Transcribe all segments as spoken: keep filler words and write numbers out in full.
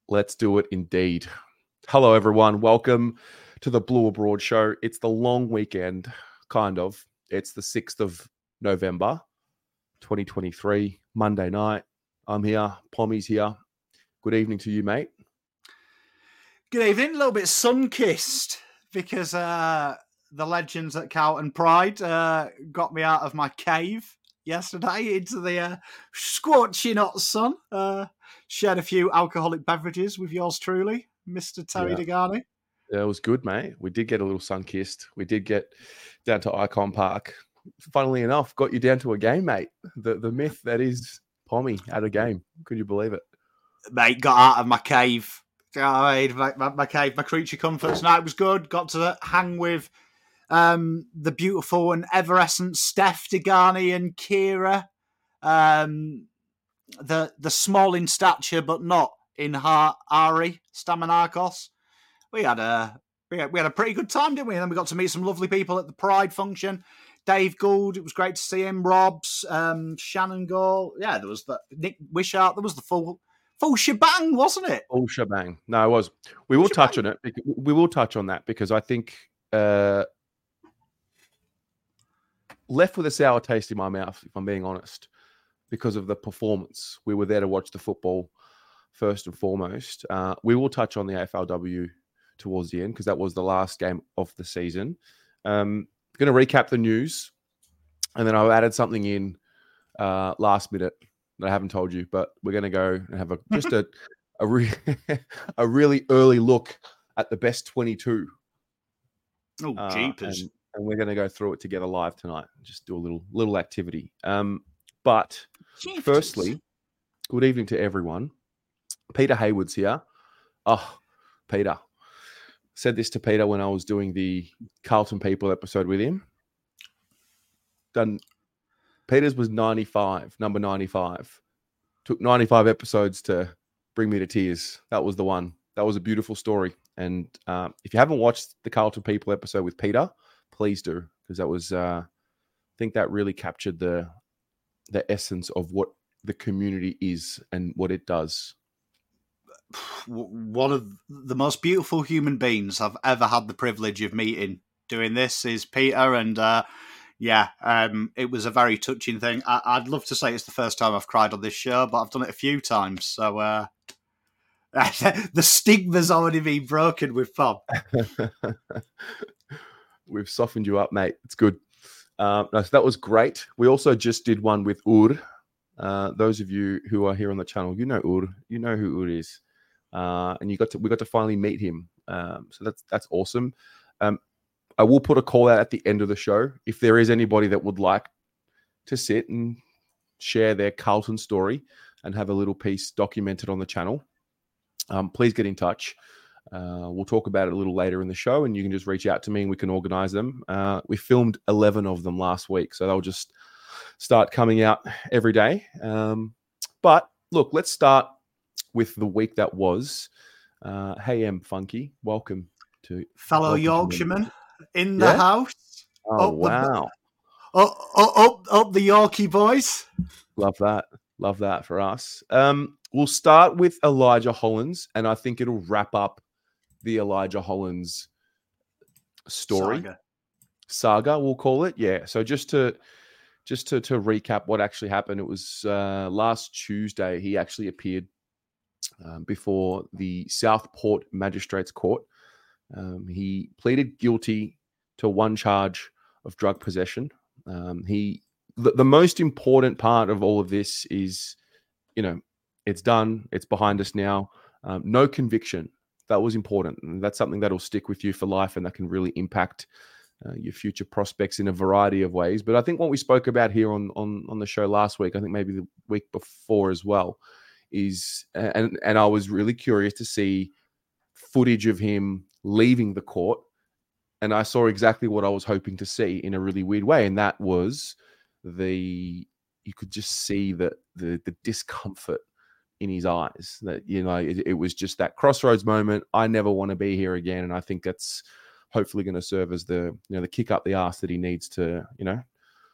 Let's do it indeed. Hello, everyone. Welcome to the Blue Abroad Show. It's the long weekend, kind of. It's the sixth of November, twenty twenty-three, Monday night. I'm here. Pommy's here. Good evening to you, mate. Good evening. A little bit sun-kissed because uh, the legends at Carlton Pride uh, got me out of my cave yesterday into the uh, scorching hot sun. Uh, shared a few alcoholic beverages with yours truly, Mister Terry Yeah. Degani. Yeah, it was good, mate. We did get a little sun-kissed. We did get down to Icon Park. Funnily enough, got you down to a game, mate. The the myth that is Pommy at a game. Could you believe it? Mate, got out of my cave. You know what I mean? my, my, my cave, my creature comforts. Night was good. Got to hang with um, the beautiful and evanescent Steph Degani and Kira. Um, the the small in stature but not in heart, Ari Stamanakos. We had a we had, we had a pretty good time, didn't we? And then we got to meet some lovely people at the Pride function. Dave Gould, it was great to see him. Robs, um, Shannon Gall. Yeah, there was the Nick Wishart. There was the full full shebang, wasn't it? Full shebang. No, it was. We will touch on it. We will touch on that because I think uh, left with a sour taste in my mouth, if I'm being honest, because of the performance. We were there to watch the football first and foremost. Uh, we will touch on the A F L W towards the end because that was the last game of the season. Um, going to recap the news, and then I've added something in uh, last minute that I haven't told you, but we're going to go and have a just a a, re- a really early look at the best twenty-two. Oh, uh, jeepers. And, and we're going to go through it together live tonight. Just do a little little activity. Um, but Jeepers. firstly, good evening to everyone. Peter Hayward's here. Oh, Peter. Said this to Peter when I was doing the Carlton People episode with him. Done. Peter's was ninety-five, number ninety-five. Took ninety-five episodes to bring me to tears. That was the one. That was a beautiful story. And uh, if you haven't watched the Carlton People episode with Peter, please do, because that was, uh, I think that really captured the the essence of what the community is and what it does. One of the most beautiful human beings I've ever had the privilege of meeting doing this is Peter, and uh, yeah, um, it was a very touching thing. I- I'd love to say it's the first time I've cried on this show, but I've done it a few times, so uh, the stigma's already been broken with Bob. We've softened you up, mate. It's good. Um, no, so that was great. We also just did one with Ur. Uh, those of you who are here on the channel, you know Ur. You know who Ur is. Uh, and you got to we got to finally meet him. Um, so that's that's awesome. Um, I will put a call out at the end of the show if there is anybody that would like to sit and share their Carlton story and have a little piece documented on the channel. Um, please get in touch. Uh, we'll talk about it a little later in the show, and you can just reach out to me and we can organize them. Uh, we filmed eleven of them last week, so they'll just start coming out every day. Um, but look, let's start with the week that was. Uh, hey, M Funky, welcome to fellow welcome Yorkshireman to in the yeah? house. Oh up wow! The, up, up, up the Yorkie boys. Love that, love that for us. Um, we'll start with Elijah Hollins, and I think it'll wrap up the Elijah Hollins story Saga. saga. We'll call it, yeah. So just to just to to recap what actually happened, it was uh, last Tuesday. He actually appeared Um, before the Southport Magistrates Court. Um, he pleaded guilty to one charge of drug possession. Um, he, the, the most important part of all of this is, you know, it's done. It's behind us now. Um, no conviction. That was important. And that's something that'll stick with you for life, and that can really impact uh, your future prospects in a variety of ways. But I think what we spoke about here on on on the show last week, I think maybe the week before as well, is and and I was really curious to see footage of him leaving the court, and I saw exactly what I was hoping to see in a really weird way, and that was the you could just see the the, the discomfort in his eyes. That, you know, it, it was just that crossroads moment. I never want to be here again, and I think that's hopefully going to serve as the you know the kick up the ass that he needs to you know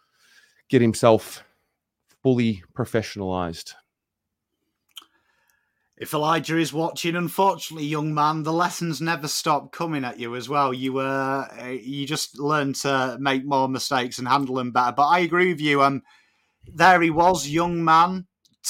get himself fully professionalized. If Elijah is watching, unfortunately, young man, the lessons never stop coming at you as well. You uh, you just learn to make more mistakes and handle them better. But I agree with you. Um, there he was, young man,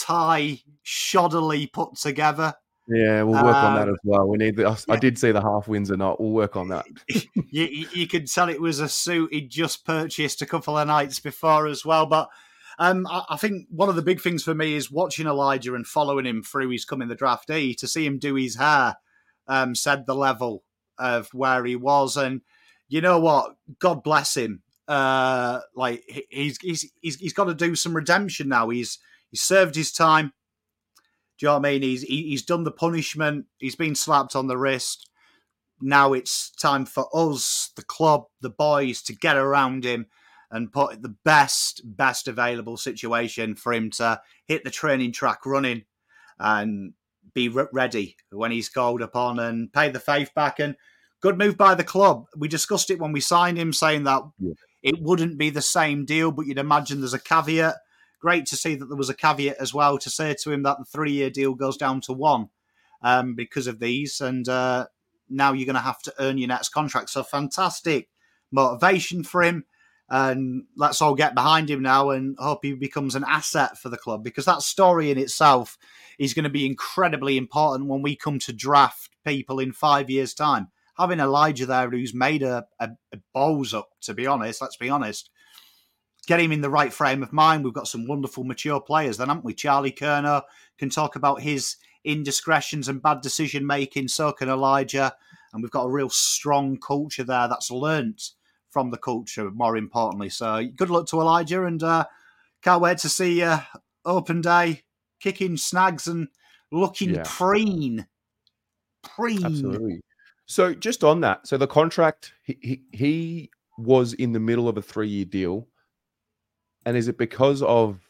tie shoddily put together. Yeah, we'll work uh, on that as well. We need the. I, yeah. I did see the half wins or not. We'll work on that. you, you could tell it was a suit he'd just purchased a couple of nights before as well. But um, I, I think one of the big things for me is watching Elijah and following him through his coming the draftee. To see him do his hair um, said the level of where he was, and you know what? God bless him. Uh, like he's he's he's he's got to do some redemption now. He's he's served his time. Do you know what I mean? He's he, he's done the punishment. He's been slapped on the wrist. Now it's time for us, the club, the boys, to get around him and put the best, best available situation for him to hit the training track running and be re- ready when he's called upon and pay the faith back. And good move by the club. We discussed it when we signed him, saying that yeah. it wouldn't be the same deal, but you'd imagine there's a caveat. Great to see that there was a caveat as well to say to him that the three-year deal goes down to one um, because of these. And uh, now you're going to have to earn your next contract. So fantastic motivation for him. And let's all get behind him now and hope he becomes an asset for the club, because that story in itself is going to be incredibly important when we come to draft people in five years' time. Having Elijah there who's made a, a, a balls up, to be honest, let's be honest. Get him in the right frame of mind. We've got some wonderful, mature players then, haven't we? Charlie Curnow can talk about his indiscretions and bad decision-making, so can Elijah. And we've got a real strong culture there that's learnt from the culture, more importantly. So good luck to Elijah, and uh, can't wait to see uh, open day, kicking snags and looking yeah. preen. Preen. Absolutely. So just on that, so the contract, he, he, he was in the middle of a three-year deal. And is it because of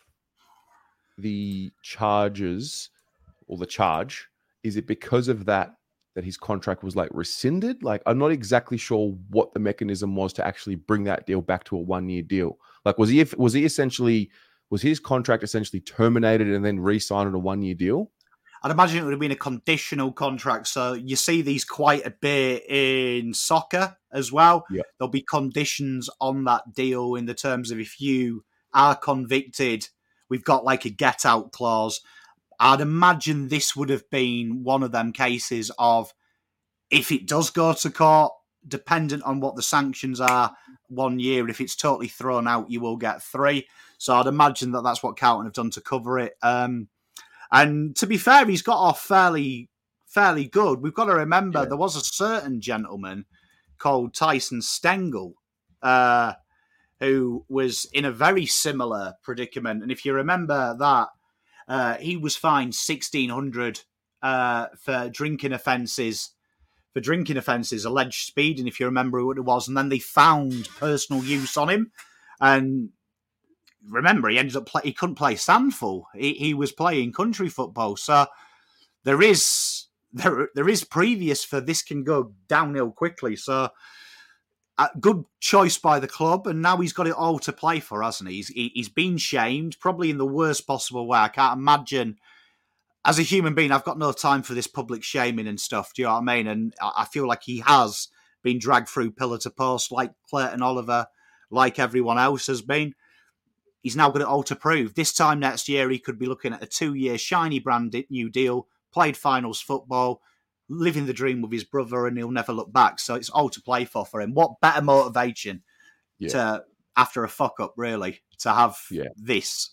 the charges or the charge? Is it because of that that his contract was like rescinded? Like, I'm not exactly sure what the mechanism was to actually bring that deal back to a one-year deal. Like, was he was he essentially was his contract essentially terminated and then re-signed on a one-year deal? I'd imagine it would have been a conditional contract. So you see these quite a bit in soccer as well. Yeah. There'll be conditions on that deal in the terms of if you are convicted, we've got like a get out clause. I'd imagine this would have been one of them cases of, if it does go to court, dependent on what the sanctions are, one year. If it's totally thrown out, you will get three. So I'd imagine that that's what Carlton have done to cover it. Um, and to be fair, he's got off fairly, fairly good. We've got to remember yeah. there was a certain gentleman called Tyson Stengel, uh, who was in a very similar predicament. And if you remember that, uh, he was fined sixteen hundred dollars uh, for drinking offences, for drinking offences, alleged speeding, if you remember what it was. And then they found personal use on him. And remember, he ended up play, he couldn't play Sandful. He, he was playing country football. So there is there there is previous for this can go downhill quickly. So a good choice by the club, and now he's got it all to play for, hasn't he? He's, he, he's been shamed, probably in the worst possible way. I can't imagine. As a human being, I've got no time for this public shaming and stuff. Do you know what I mean? And I feel like he has been dragged through pillar to post, like Clayton Oliver, like everyone else has been. He's now got it all to prove. This time next year, he could be looking at a two-year shiny brand new deal, played finals football, living the dream with his brother, and he'll never look back. So it's all to play for for him. What better motivation yeah. to, after a fuck-up, really, to have yeah. this?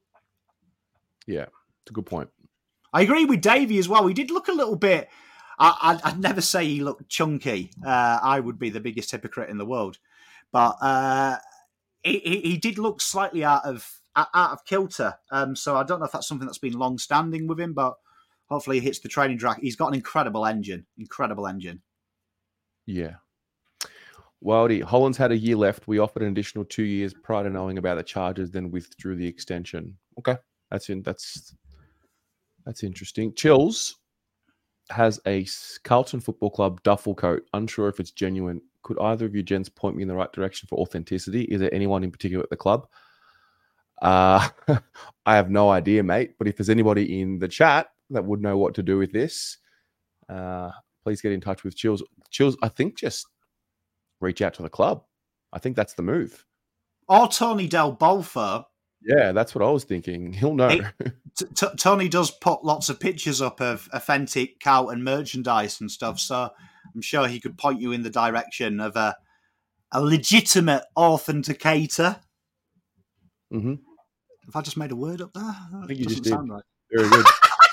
Yeah, it's a good point. I agree with Davey as well. He did look a little bit... I, I'd, I'd never say he looked chunky. Uh, I would be the biggest hypocrite in the world. But uh, he, he did look slightly out of out of kilter. Um, so I don't know if that's something that's been long-standing with him, but hopefully he hits the training track. He's got an incredible engine. Incredible engine. Yeah. Wildy, Holland's had a year left. We offered an additional two years prior to knowing about the charges, then withdrew the extension. Okay. That's in, that's that's interesting. Chills has a Carlton Football Club duffel coat. Unsure if it's genuine. Could either of you gents point me in the right direction for authenticity? Is there anyone in particular at the club? Uh, I have no idea, mate. But if there's anybody in the chat that would know what to do with this, uh, please get in touch with Chills. Chills, I think just reach out to the club. I think that's the move. Or Tony Del Bolfa. Yeah, that's what I was thinking. He'll know. It, t- t- Tony does put lots of pictures up of authentic Carlton merchandise and stuff, so I'm sure he could point you in the direction of a, a legitimate authenticator. Mm-hmm. Have I just made a word up there? That I think you just did. Right. Very good.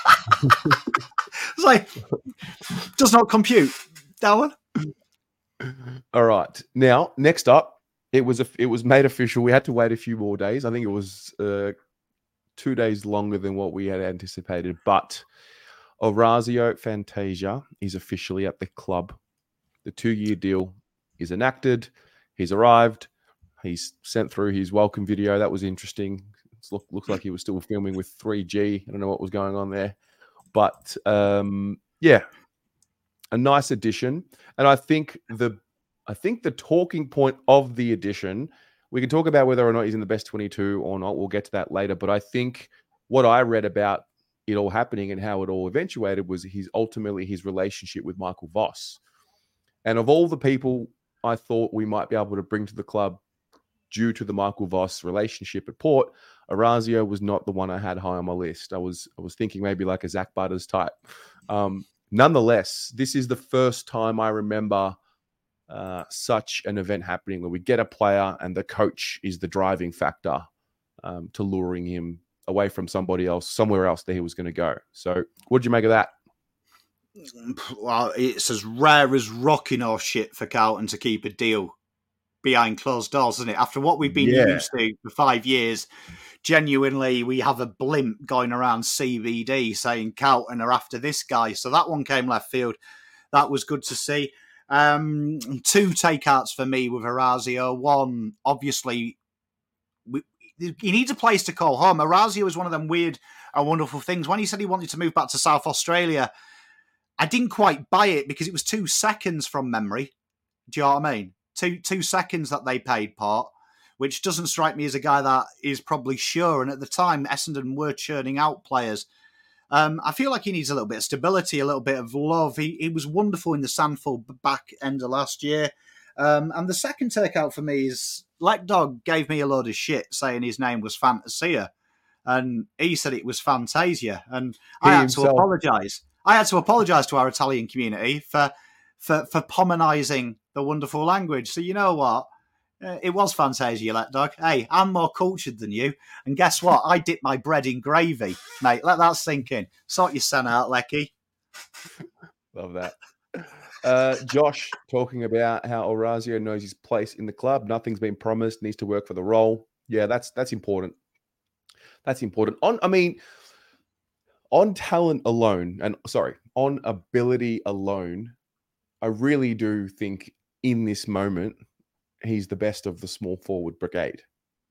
It's like, does not compute. That one. All right. Now, next up, it was a, it was made official. We had to wait a few more days. I think it was uh, two days longer than what we had anticipated. But Orazio Fantasia is officially at the club. The two-year deal is enacted. He's arrived. He's sent through his welcome video. That was interesting. It look, looks like he was still filming with three G. I don't know what was going on there. But, um, yeah, a nice addition. And I think the I think the talking point of the addition, we can talk about whether or not he's in the best twenty-two or not. We'll get to that later. But I think what I read about it all happening and how it all eventuated was his ultimately his relationship with Michael Voss. And of all the people I thought we might be able to bring to the club due to the Michael Voss relationship at Port, Orazio was not the one I had high on my list. I was I was thinking maybe like a Zach Butters type. Um, nonetheless, this is the first time I remember uh, such an event happening where we get a player and the coach is the driving factor um, to luring him away from somebody else, somewhere else that he was going to go. So what did you make of that? Well, it's as rare as rocking or shit for Carlton to keep a deal behind closed doors, isn't it? After what we've been yeah. used to for five years, genuinely, we have a blimp going around C B D saying Carlton are after this guy. So that one came left field. That was good to see. Um, two takeouts for me with Orazio. One, obviously, we, he needs a place to call home. Orazio is one of them weird and wonderful things. When he said he wanted to move back to South Australia, I didn't quite buy it because it was two seconds from memory. Do you know what I mean? Two two seconds that they paid Port, which doesn't strike me as a guy that is probably sure. And at the time, Essendon were churning out players. Um, I feel like he needs a little bit of stability, a little bit of love. He, he was wonderful in the Sandford back end of last year. Um, and the second takeout for me is Lekdog gave me a load of shit saying his name was Fantasia. And he said it was Fantasia. And he I had himself. to apologise. I had to apologise to our Italian community for for for pommonizing the wonderful language. So you know what? Uh, it was Fantasia, Lekdog. Hey, I'm more cultured than you. And guess what? I dip my bread in gravy, mate. Let that sink in. Sort your son out, Lecky. Love that. Uh, Josh talking about how Orazio knows his place in the club. Nothing's been promised. Needs to work for the role. Yeah, that's that's important. That's important. On, I mean, on talent alone, and sorry, on ability alone, I really do think in this moment he's the best of the small forward brigade.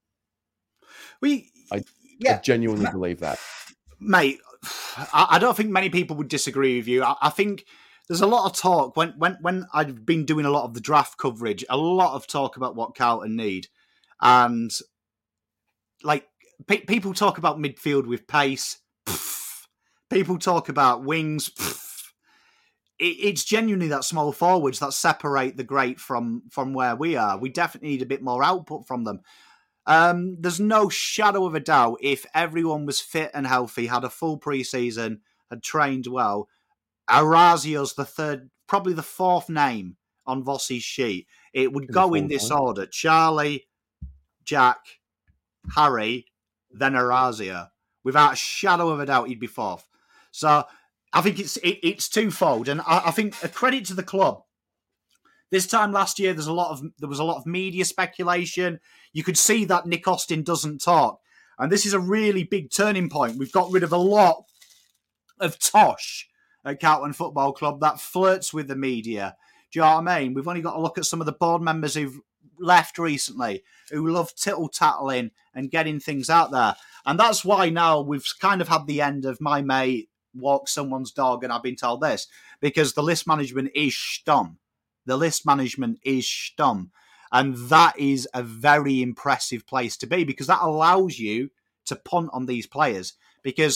We, I, yeah, I genuinely ma- believe that, mate. I, I don't think many people would disagree with you. I, I think there's a lot of talk when when when I've been doing a lot of the draft coverage, a lot of talk about what Carlton need, and like pe- people talk about midfield with pace. Pff, people talk about wings. Pff, it's genuinely that small forwards that separate the great from, from where we are. We definitely need a bit more output from them. Um, there's no shadow of a doubt if everyone was fit and healthy, had a full pre-season, had trained well, Orazio's the third, probably the fourth name on Vossi's sheet. It would go in this one. order. Charlie, Jack, Harry, then Orazio. Without a shadow of a doubt, he'd be fourth. So I think it's it, it's twofold, and I, I think a credit to the club. This time last year, there's a lot of there was a lot of media speculation. You could see that Nick Austin doesn't talk, and this is a really big turning point. We've got rid of a lot of tosh at Carlton Football Club that flirts with the media. Do you know what I mean? We've only got to look at some of the board members who've left recently, who love tittle-tattling and getting things out there, and that's why now we've kind of had the end of my mate walk someone's dog, and I've been told this, because the list management is stum. The list management is stum. And that is a very impressive place to be, because that allows you to punt on these players. Because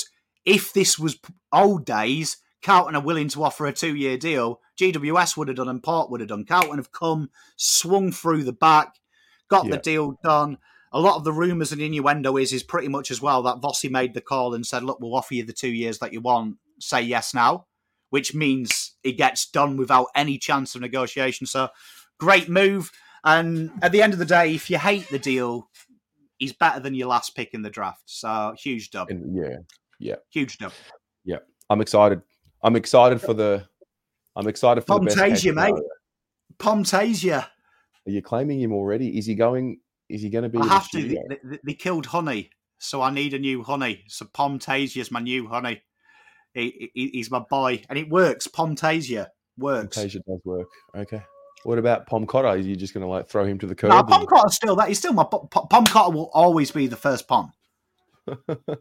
if this was old days, Carlton are willing to offer a two-year deal. G W S would have done and Port would have done. Carlton have come, swung through the back, got yeah. the deal done. A lot of the rumours and innuendo is is pretty much as well that Vossi made the call and said, look, we'll offer you the two years that you want. Say yes now, which means it gets done without any chance of negotiation. So great move. And at the end of the day, if you hate the deal, he's better than your last pick in the draft. So huge dub. And yeah, yeah. Huge dub. Yeah. I'm excited. I'm excited for the I'm excited for Pomtasia, the best case mate. Pomtasia. Are you claiming him already? Is he going is he gonna be I have to. They, they, they killed Honey, so I need a new Honey. So Pomtasia is my new Honey. He, he, he's my boy. And it works. Pomtasia works. Pomtasia does work. Okay. What about Pom Cotter? Are you just going to like throw him to the curb? No, Pom Cotter's still that. He's still my Pom, Pom Cotter will always be the first Pom. the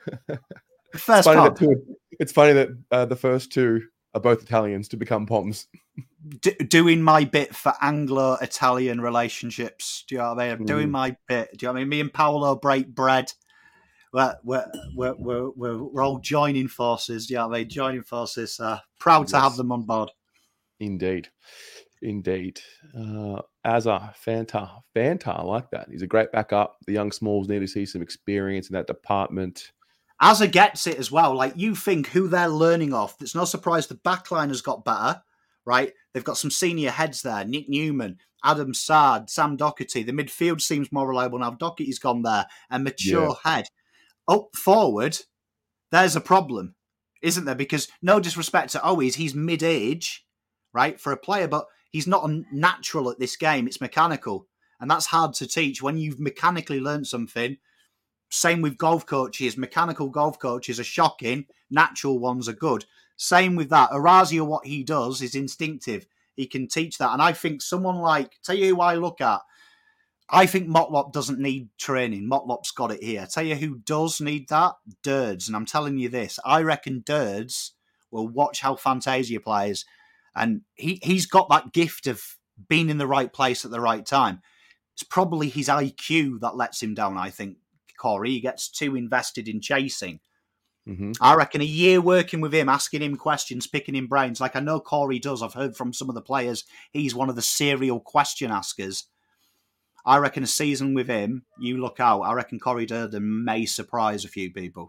first it's funny Pom. That two, it's funny that uh, the first two are both Italians to become Poms. D- doing my bit for Anglo-Italian relationships. Do you know what I mean? I'm doing mm. my bit. Do you know what I mean? Me and Paolo break bread. We're we're we're we're, we're, we're all joining forces. Do you know what I mean? Joining forces. Uh, proud yes. to have them on board. Indeed. Indeed. Uh, Azza, Fanta, Fanta, I like that. He's a great backup. The young Smalls need to see some experience in that department. Azza gets it as well. Like, you think who they're learning off. It's no surprise the backline has got better, right? They've got some senior heads there. Nick Newman, Adam Sard, Sam Doherty. The midfield seems more reliable now. Doherty's gone there. A mature yeah. head. Up forward, there's a problem, isn't there? Because no disrespect to Owies, he's mid-age, right, for a player, but he's not natural at this game. It's mechanical. And that's hard to teach. When you've mechanically learned something, same with golf coaches. Mechanical golf coaches are shocking. Natural ones are good. Same with that. Orazio, what he does is instinctive. He can teach that. And I think someone like, tell you who I look at, I think Motlop doesn't need training. Motlop's got it here. Tell you who does need that? Dirds. And I'm telling you this. I reckon Dirds will watch how Fantasia plays. And he, he's got that gift of being in the right place at the right time. It's probably his I Q that lets him down, I think, Corey. He gets too invested in chasing. Mm-hmm. I reckon a year working with him, asking him questions, picking him brains, like I know Corey does. I've heard from some of the players, he's one of the serial question askers. I reckon a season with him, you look out. I reckon Corey Durden may surprise a few people.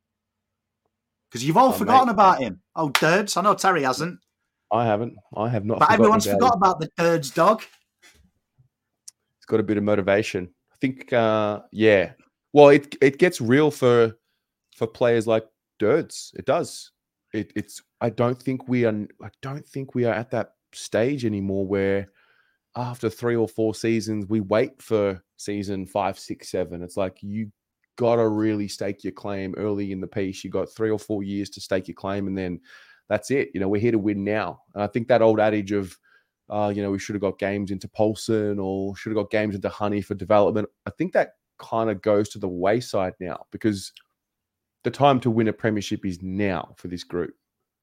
Because you've all oh, forgotten mate. about him. Oh, Durds. I know Terry hasn't. I haven't. I have not. But everyone's about forgot him. about the Durds dog. It's got a bit of motivation. I think, uh, yeah. Well, it it gets real for for players like Durds. It does. It, it's. I don't think we are. I don't think we are at that stage anymore where after three or four seasons we wait for season five, six, seven. It's like you gotta really stake your claim early in the piece. You got three or four years to stake your claim, and then that's it. You know, we're here to win now. And I think that old adage of, uh, you know, we should have got games into Paulson or should have got games into Honey for development. I think that kind of goes to the wayside now because the time to win a premiership is now for this group.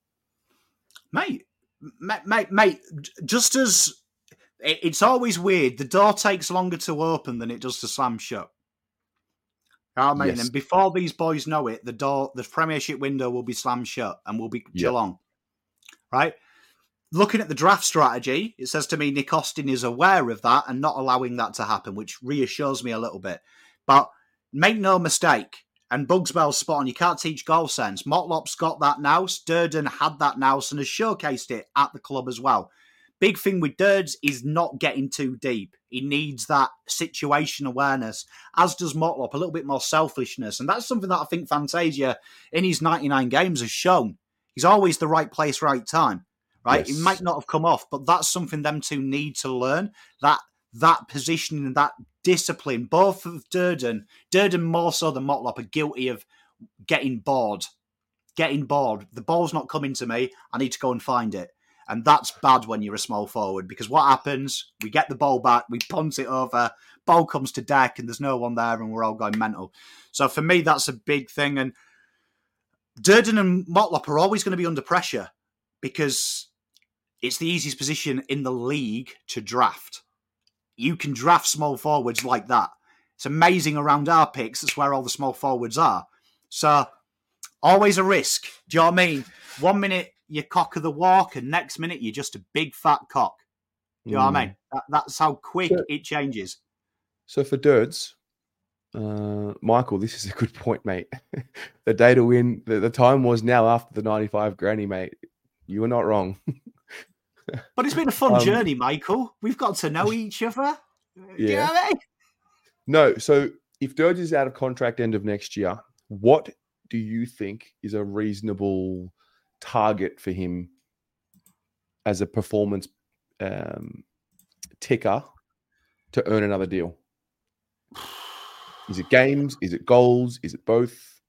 Mate, mate, mate, mate just as it's always weird, the door takes longer to open than it does to slam shut. You know what I mean? Yes. And before these boys know it, the door, the premiership window will be slammed shut and will be yep. Geelong. Right? Looking at the draft strategy, it says to me Nick Austin is aware of that and not allowing that to happen, which reassures me a little bit. But make no mistake, and Bugsbell's spot on, you can't teach goal sense. Motlop's got that now. Durden had that now and has showcased it at the club as well. Big thing with Durds is not getting too deep. He needs that situation awareness, as does Motlop, a little bit more selfishness. And that's something that I think Fantasia, in his ninety-nine games, has shown. He's always the right place, right time, right? Yes. He might not have come off, but that's something them two need to learn, that that positioning, that discipline. Both of Durden, Durden more so than Motlop, are guilty of getting bored. Getting bored. The ball's not coming to me. I need to go and find it. And that's bad when you're a small forward because what happens, we get the ball back, we punt it over, ball comes to deck and there's no one there and we're all going mental. So for me, that's a big thing. And Durden and Motlop are always going to be under pressure because it's the easiest position in the league to draft. You can draft small forwards like that. It's amazing around our picks. That's where all the small forwards are. So Always a risk. Do you know what I mean? One minute you're cock of the walk, and next minute you're just a big fat cock. Do you know what I mean? That, that's how quick So, it changes. so for Dirds, uh, Michael, this is a good point, mate. The day to win, the, the time was now after the ninety-five granny, mate. You were not wrong. But it's been a fun Um, journey, Michael. We've got to know each other. Do you know Yeah. what I mean? No, so if Dirge is out of contract end of next year, what do you think is a reasonable target for him as a performance um, ticker to earn another deal? Is it games? Is it goals? Is it both?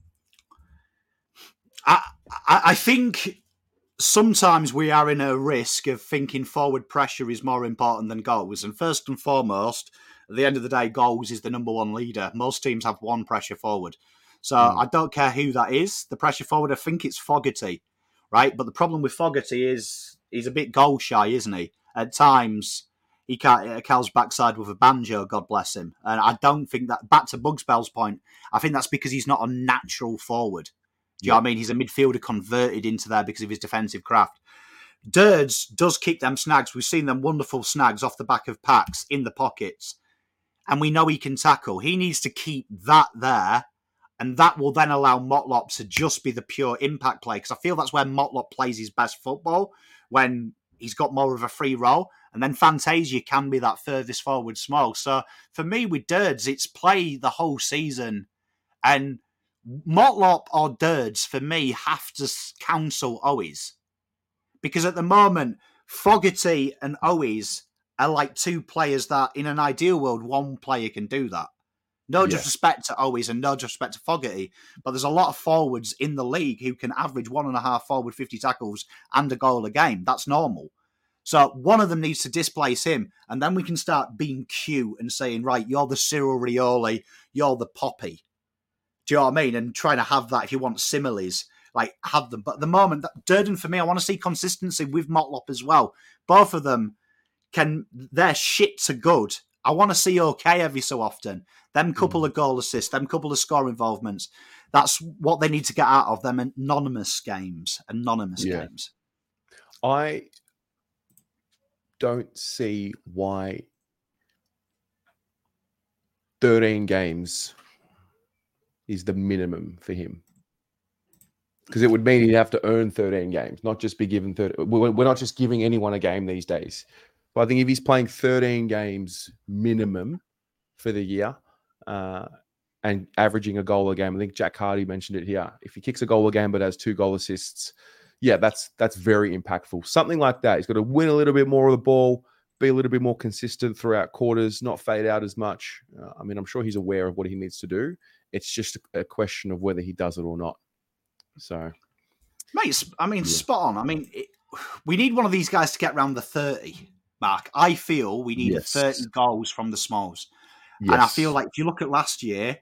I, I, I think sometimes we are in a risk of thinking forward pressure is more important than goals. And first and foremost, at the end of the day, goals is the number one leader. Most teams have one pressure forward. So mm. I don't care who that is. The pressure forward, I think it's Fogarty, right? But the problem with Fogarty is he's a bit goal shy, isn't he? At times, he can't Cal's backside with a banjo, God bless him. And I don't think that, back to Bugs Bell's point, I think that's because he's not a natural forward. Do you yeah. know what I mean? He's a midfielder converted into there because of his defensive craft. Dirds does kick them snags. We've seen them wonderful snags off the back of packs in the pockets. And we know he can tackle. He needs to keep that there. And that will then allow Motlop to just be the pure impact play. Because I feel that's where Motlop plays his best football, when he's got more of a free role. And then Fantasia can be that furthest forward small. So for me with Dirds, it's play the whole season. And Motlop or Dirds, for me, have to counsel Owies. Because at the moment, Fogarty and Owies are like two players that, in an ideal world, one player can do that. No yeah. disrespect to Owies and no disrespect to Fogarty, but there's a lot of forwards in the league who can average one and a half forward fifty tackles and a goal a game. That's normal. So one of them needs to displace him, and then we can start being cute and saying, right, you're the Cyril Rioli, you're the Poppy. Do you know what I mean? And trying to have that, if you want similes, like have them. But at the moment, that, Durden, for me, I want to see consistency with Motlop as well. Both of them can, their shits are good. I want to see okay every so often. Them couple mm. of goal assists, them couple of score involvements. That's what they need to get out of them anonymous games. Anonymous yeah. games. I don't see why thirteen games is the minimum for him. Because it would mean he'd have to earn thirteen games, not just be given thirty. We're not just giving anyone a game these days. But I think if he's playing thirteen games minimum for the year uh, and averaging a goal a game, I think Jack Hardy mentioned it here. If he kicks a goal a game but has two goal assists, yeah, that's that's very impactful. Something like that. He's got to win a little bit more of the ball, be a little bit more consistent throughout quarters, not fade out as much. Uh, I mean, I'm sure he's aware of what he needs to do. It's just a question of whether he does it or not. So, mate, I mean, yeah. spot on. I mean, it, we need one of these guys to get around the thirty mark. I feel we need yes. thirty goals from the smalls. Yes. And I feel like if you look at last year,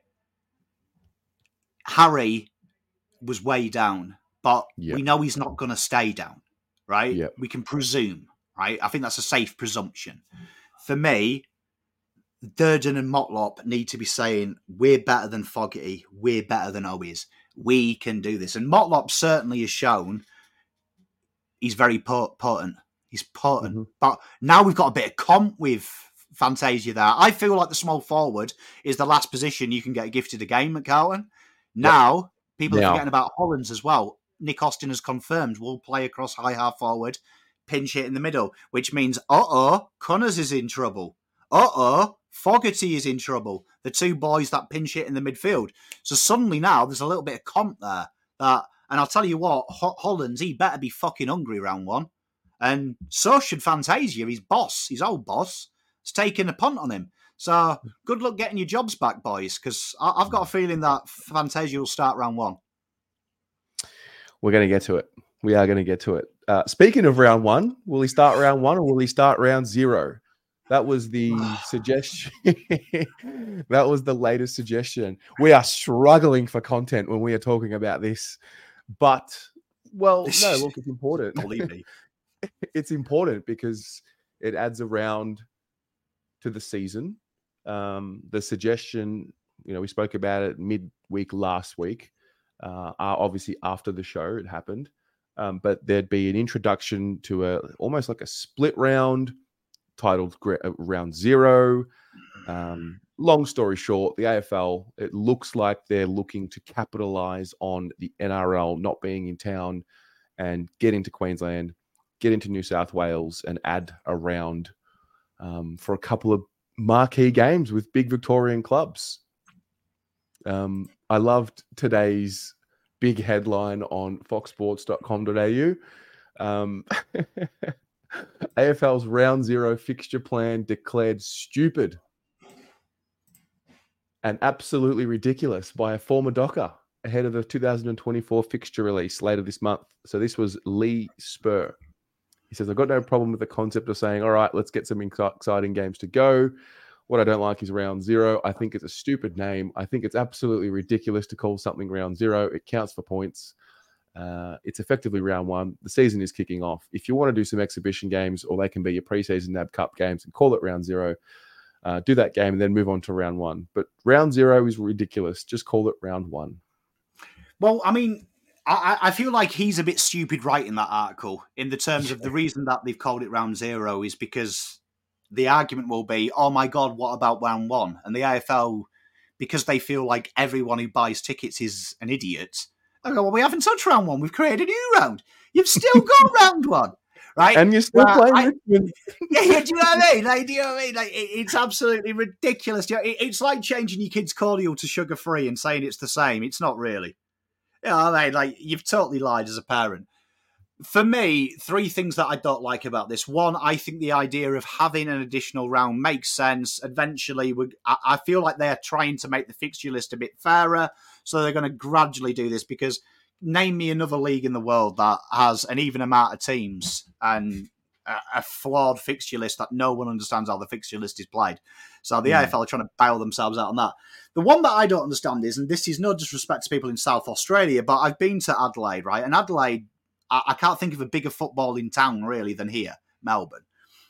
Harry was way down, but yep. we know he's not going to stay down, right? Yep. We can presume, right? I think that's a safe presumption. For me, Durden and Motlop need to be saying, we're better than Fogarty, we're better than Owies. We can do this. And Motlop certainly has shown he's very potent. He's potent. Mm-hmm. But now we've got a bit of comp with Fantasia there. I feel like the small forward is the last position you can get gifted a game at Carlton. Now, yep. people now. are forgetting about Hollands as well. Nick Austin has confirmed will play across high half forward, pinch hit in the middle, which means, uh-oh, Connors is in trouble. Uh-oh, Fogarty is in trouble. The two boys that pinch hit in the midfield. So suddenly now there's a little bit of comp there. That, and I'll tell you what, Ho- Hollands, he better be fucking hungry round one. And so should Fantasia, his boss, his old boss, has taken a punt on him. So good luck getting your jobs back, boys, because I've got a feeling that Fantasia will start round one. We're going to get to it. We are going to get to it. Uh, speaking of round one, will he start round one or will he start round zero? That was the suggestion. That was the latest suggestion. We are struggling for content when we are talking about this. But, well, no, look, it's important. Believe me. It's important because it adds a round to the season. Um, the suggestion, you know, we spoke about it midweek last week. Uh, obviously, after the show, it happened. Um, but there'd be an introduction to a almost like a split round titled Round Zero. Um, long story short, the A F L, it looks like they're looking to capitalize on the N R L not being in town and get into Queensland, get into New South Wales, and add a round um, for a couple of marquee games with big Victorian clubs. Um, I loved today's big headline on fox sports dot com dot a u. Um, A F L's Round Zero fixture plan declared stupid and absolutely ridiculous by a former Docker ahead of the two thousand twenty-four fixture release later this month. So this was Lee Spur. He says, I've got no problem with the concept of saying, all right, let's get some exciting games to go. What I don't like is Round Zero. I think it's a stupid name. I think it's absolutely ridiculous to call something Round Zero. It counts for points. Uh, it's effectively round one. The season is kicking off. If you want to do some exhibition games, or they can be your preseason N A B Cup games, and call it Round Zero, uh, do that game and then move on to round one. But Round Zero is ridiculous. Just call it round one. Well, I mean, I, I feel like he's a bit stupid writing that article in the terms of the reason that they've called it Round Zero is because the argument will be, oh my God, what about round one? And the A F L, because they feel like everyone who buys tickets is an idiot, I go, well, we haven't touched round one. We've created a new round. You've still got round one, right? And you're still uh, playing I, Richmond. Yeah, yeah, do you know what I mean? Like, do you know what I mean? Like, it, it's absolutely ridiculous. You know, it, it's like changing your kid's cordial to sugar-free and saying it's the same. It's not really. You know what I mean? Like, you've totally lied as a parent. For me, three things that I don't like about this. One, I think the idea of having an additional round makes sense. Eventually, we, I, I feel like they're trying to make the fixture list a bit fairer, so they're going to gradually do this, because name me another league in the world that has an even amount of teams and a, a flawed fixture list that no one understands how the fixture list is played. So the mm. A F L are trying to bail themselves out on that. The one that I don't understand is, and this is no disrespect to people in South Australia, but I've been to Adelaide, right? And Adelaide, I can't think of a bigger football in town, really, than here, Melbourne.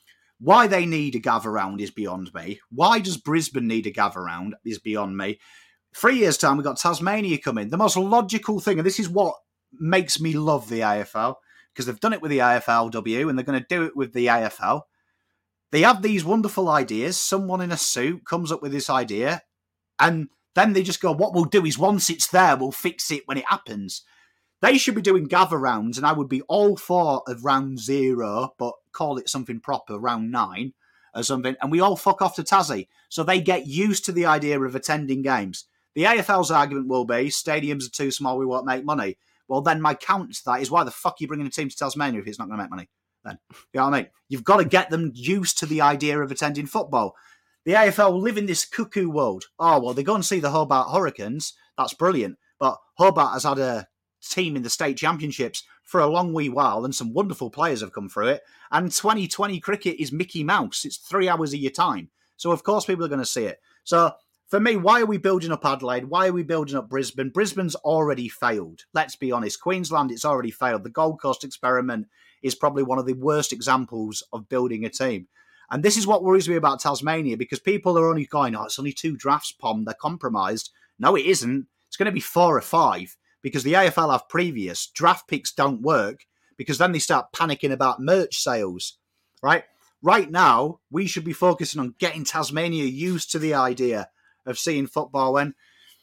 Why they need a gather round is beyond me. Why does Brisbane need a gather round is beyond me. Three years' time, we've got Tasmania coming. The most logical thing, and this is what makes me love the A F L, because they've done it with the A F L W, and they're going to do it with the A F L. They have these wonderful ideas. Someone in a suit comes up with this idea, and then they just go, what we'll do is once it's there, we'll fix it when it happens. They should be doing gather rounds, and I would be all for of round zero, but call it something proper, round nine or something, and we all fuck off to Tassie. So they get used to the idea of attending games. The A F L's argument will be, stadiums are too small, we won't make money. Well, then my counter to that is, why the fuck are you bringing a team to Tasmania if it's not going to make money? Then, you know what I mean? You've got to get them used to the idea of attending football. The A F L live in this cuckoo world. Oh, well, they go and see the Hobart Hurricanes. That's brilliant. But Hobart has had a team in the state championships for a long wee while, and some wonderful players have come through it. And twenty twenty cricket is Mickey Mouse. It's three hours of your time. So, of course, people are going to see it. So, for me, why are we building up Adelaide? Why are we building up Brisbane? Brisbane's already failed. Let's be honest. Queensland, it's already failed. The Gold Coast experiment is probably one of the worst examples of building a team. And this is what worries me about Tasmania, because people are only going, oh, it's only two drafts, Pom. They're compromised. No, it isn't. It's going to be four or five, because the A F L have previous. Draft picks don't work, because then they start panicking about merch sales, right? Right now, we should be focusing on getting Tasmania used to the idea of seeing football. When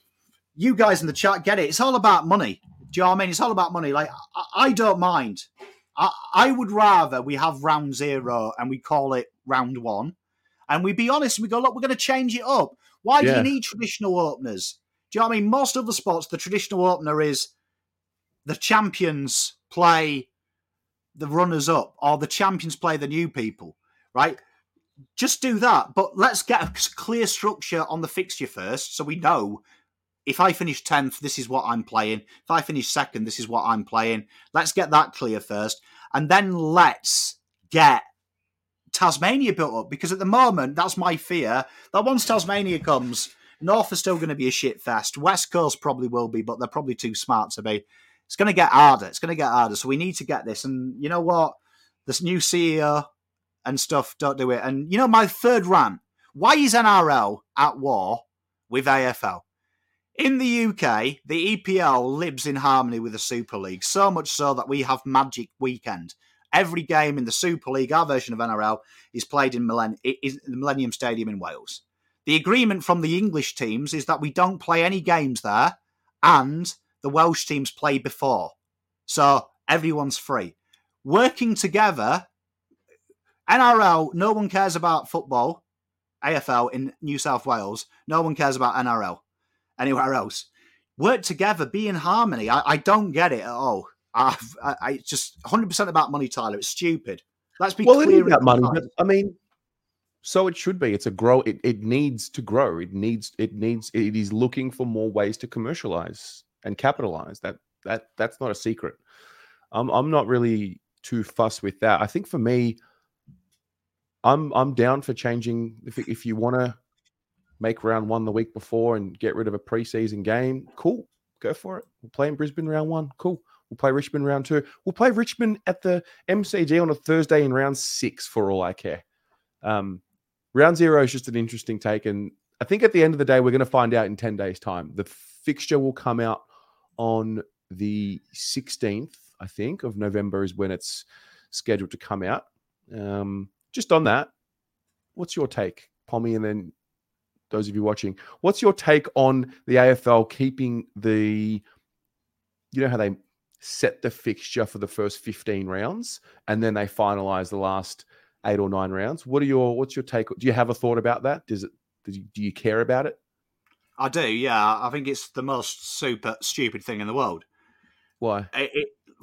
you guys in the chat get it, it's all about money. Do you know what I mean? It's all about money. Like, I, I don't mind. I, I would rather we have round zero and we call it round one. And we be honest and we go, look, we're going to change it up. Why yeah. do you need traditional openers? Do you know what I mean? Most other sports, the traditional opener is the champions play the runners-up, or the champions play the new people, right? Just do that. But let's get a clear structure on the fixture first, so we know, if I finish tenth, this is what I'm playing. If I finish second, this is what I'm playing. Let's get that clear first. And then let's get Tasmania built up, because at the moment, that's my fear, that once Tasmania comes, North is still going to be a shit fest. West Coast probably will be, but they're probably too smart to be. It's going to get harder. It's going to get harder. So we need to get this. And you know what? This new C E O and stuff don't do it. And you know, my third rant, why is N R L at war with A F L? In the U K, the E P L lives in harmony with the Super League, so much so that we have Magic Weekend. Every game in the Super League, our version of N R L, is played in Millenn- is the Millennium Stadium in Wales. The agreement from the English teams is that we don't play any games there, and the Welsh teams play before. So everyone's free. Working together, N R L, no one cares about football, A F L in New South Wales, no one cares about N R L anywhere else. Work together, be in harmony. I, I don't get it at all. I've, I, I it's just one hundred percent about money, Tyler. It's stupid. Let's be well, clear. It is about money, but I mean, so it should be. It's a grow. It, it needs to grow. It needs. It needs. It is looking for more ways to commercialize and capitalize. That that that's not a secret. I'm I'm not really too fussed with that. I think for me, I'm I'm down for changing. If if you want to make round one the week before and get rid of a preseason game, cool. Go for it. We'll play in Brisbane round one. Cool. We'll play Richmond round two. We'll play Richmond at the M C G on a Thursday in round six for all I care. Um, round zero is just an interesting take. And I think at the end of the day, we're going to find out in ten days' time. The fixture will come out on the sixteenth, I think, of November is when it's scheduled to come out. Um, just on that, what's your take, Pommy, and then those of you watching, what's your take on the A F L keeping the, you know how they set the fixture for the first fifteen rounds and then they finalize the last eight or nine rounds? What are your, what's your take? Do you have a thought about that? Does it, do you, do you care about it? I do, yeah. I think it's the most super stupid thing in the world. Why? It,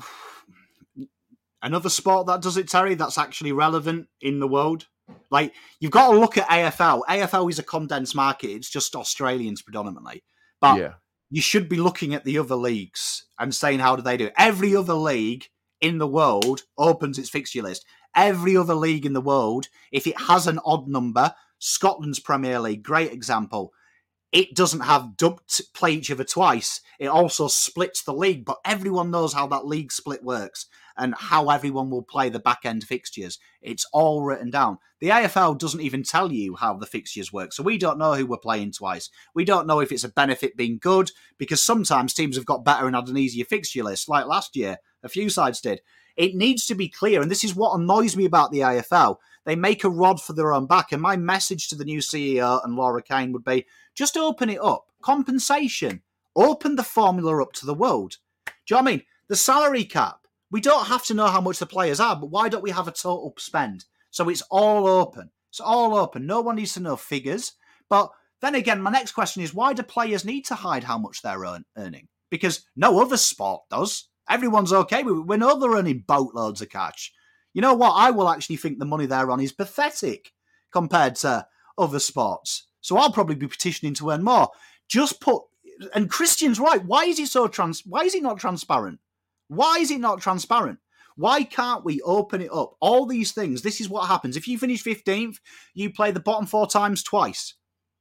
it, another sport that does it, Terry, that's actually relevant in the world. Like, you've got to look at A F L. A F L is a condensed market. It's just Australians predominantly. But yeah. You should be looking at the other leagues and saying, how do they do it? Every other league in the world opens its fixture list. Every other league in the world, if it has an odd number, Scotland's Premier League, great example. It doesn't have dubbed play each other twice. It also splits the league, but everyone knows how that league split works and how everyone will play the back-end fixtures. It's all written down. The A F L doesn't even tell you how the fixtures work, so we don't know who we're playing twice. We don't know if it's a benefit being good, because sometimes teams have got better and had an easier fixture list, like last year. A few sides did. It needs to be clear, and this is what annoys me about the A F L. They make a rod for their own back, and my message to the new C E O and Laura Kane would be, just open it up. Compensation. Open the formula up to the world. Do you know what I mean? The salary cap. We don't have to know how much the players are, but why don't we have a total spend? So it's all open. It's all open. No one needs to know figures. But then again, my next question is, why do players need to hide how much they're earn- earning? Because no other sport does. Everyone's okay. We, we know they're earning boatloads of cash. You know what? I will actually think the money they're on is pathetic compared to other sports. So I'll probably be petitioning to earn more. Just put, and Christian's right. Why is it so trans? Why is it not transparent? Why is it not transparent? Why can't we open it up? All these things. This is what happens. If you finish fifteenth, you play the bottom four times twice.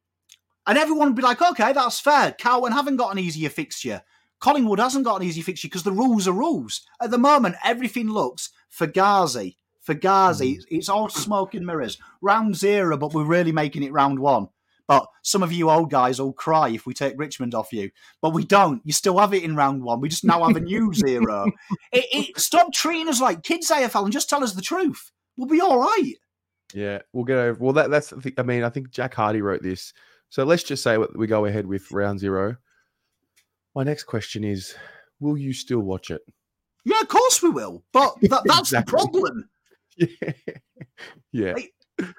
And everyone would be like, okay, that's fair. Carlton haven't got an easier fixture. Collingwood hasn't got an easy fixture because the rules are rules. At the moment, everything looks Fugazi. Fugazi. Mm. It's all smoke and mirrors. Round zero, but we're really making it round one. But some of you old guys will cry if we take Richmond off you. But we don't. You still have it in round one. We just now have a new zero. It, it, stop treating us like kids, A F L, and just tell us the truth. We'll be all right. Yeah, we'll get over. Well, that, that's. I mean, I think Jack Hardy wrote this. So let's just say we go ahead with round zero. My next question is, will you still watch it? Yeah, of course we will. But that, that's exactly. the problem. Yeah. yeah. Like,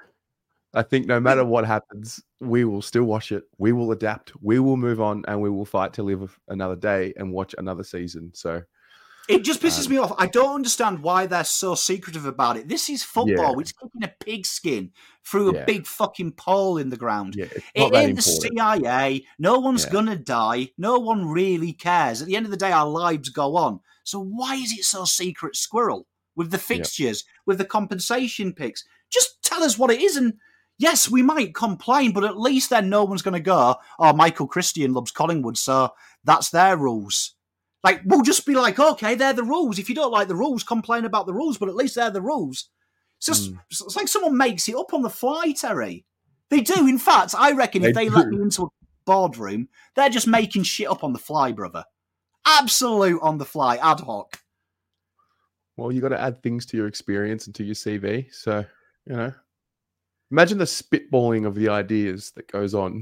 I think no matter what happens, we will still watch it. We will adapt. We will move on, and we will fight to live another day and watch another season. So it just pisses um, me off. I don't understand why they're so secretive about it. This is football. Yeah. It's kicking a pigskin through yeah. a big fucking pole in the ground. Yeah, it ain't the C I A. No one's yeah. gonna die. No one really cares. At the end of the day, our lives go on. So why is it so secret, squirrel? With the fixtures, yeah. with the compensation picks, just tell us what it is. And yes, we might complain, but at least then no one's going to go, oh, Michael Christian loves Collingwood, so that's their rules. Like, we'll just be like, okay, they're the rules. If you don't like the rules, complain about the rules, but at least they're the rules. It's just, mm. it's like someone makes it up on the fly, Terry. They do. In fact, I reckon they if they do. let me into a boardroom. They're just making shit up on the fly, brother. Absolute on the fly, ad hoc. Well, you got to add things to your experience and to your C V. So, you know, imagine the spitballing of the ideas that goes on.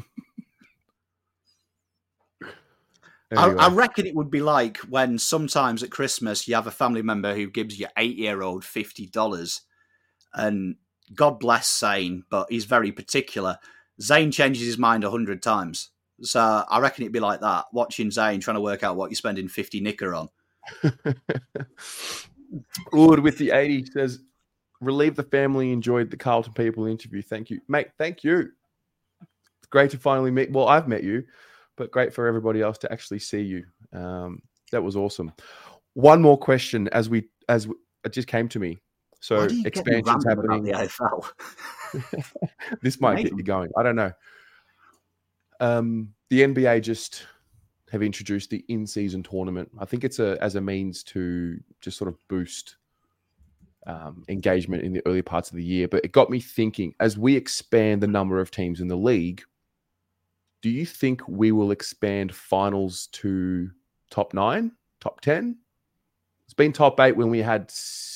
Anyway. I, I reckon it would be like when sometimes at Christmas you have a family member who gives your eight-year-old fifty dollars, and God bless Zane, but he's very particular. Zane changes his mind a hundred times. So I reckon it'd be like that, watching Zane trying to work out what you're spending fifty nicker on. Wood with the eighty says, relieve the family, enjoyed the Carlton People interview. Thank you. Mate, thank you. It's great to finally meet. Well, I've met you, but great for everybody else to actually see you. Um, that was awesome. One more question as we as we, it just came to me. So expansion's happening. The A F L? This might get you going. I don't know. Um, the N B A just have introduced the in-season tournament. I think it's a as a means to just sort of boost um, engagement in the early parts of the year. But it got me thinking, as we expand the number of teams in the league, do you think we will expand finals to top nine, top ten? It's been top eight when we had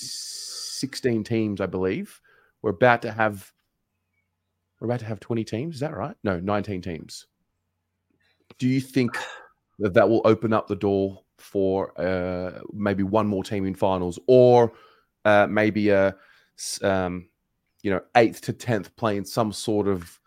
sixteen teams, I believe. We're about to have we're about to have twenty teams. Is that right? No, nineteen teams. Do you think that that will open up the door for uh, maybe one more team in finals, or uh, maybe a um, you know eighth to tenth playing some sort of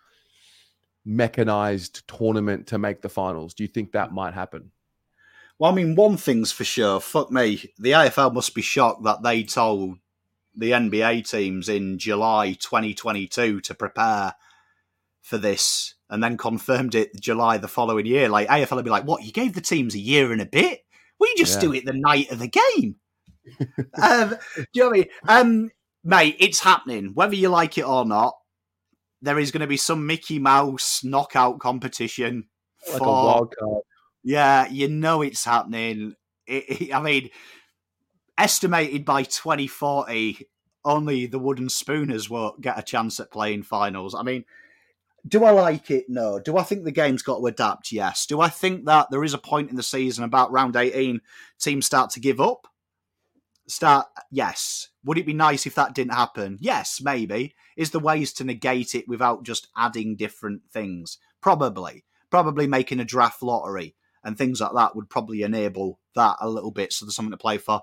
mechanized tournament to make the finals? Do you think that might happen? Well, I mean, one thing's for sure. Fuck me. The A F L must be shocked that they told the N B A teams in July twenty twenty-two to prepare for this and then confirmed it July the following year. Like, A F L would be like, what, you gave the teams a year and a bit? We just yeah. do it the night of the game. um, do you know what I mean? Um, mate, it's happening. Whether you like it or not, there is going to be some Mickey Mouse knockout competition. Like for, a wild card. Yeah, you know it's happening. It, it, I mean, estimated by twenty forty, only the wooden spooners won't get a chance at playing finals. I mean, do I like it? No. Do I think the game's got to adapt? Yes. Do I think that there is a point in the season about round eighteen, teams start to give up? Start, yes. Would it be nice if that didn't happen? Yes, maybe. Is there ways to negate it without just adding different things? Probably. Probably making a draft lottery and things like that would probably enable that a little bit so there's something to play for.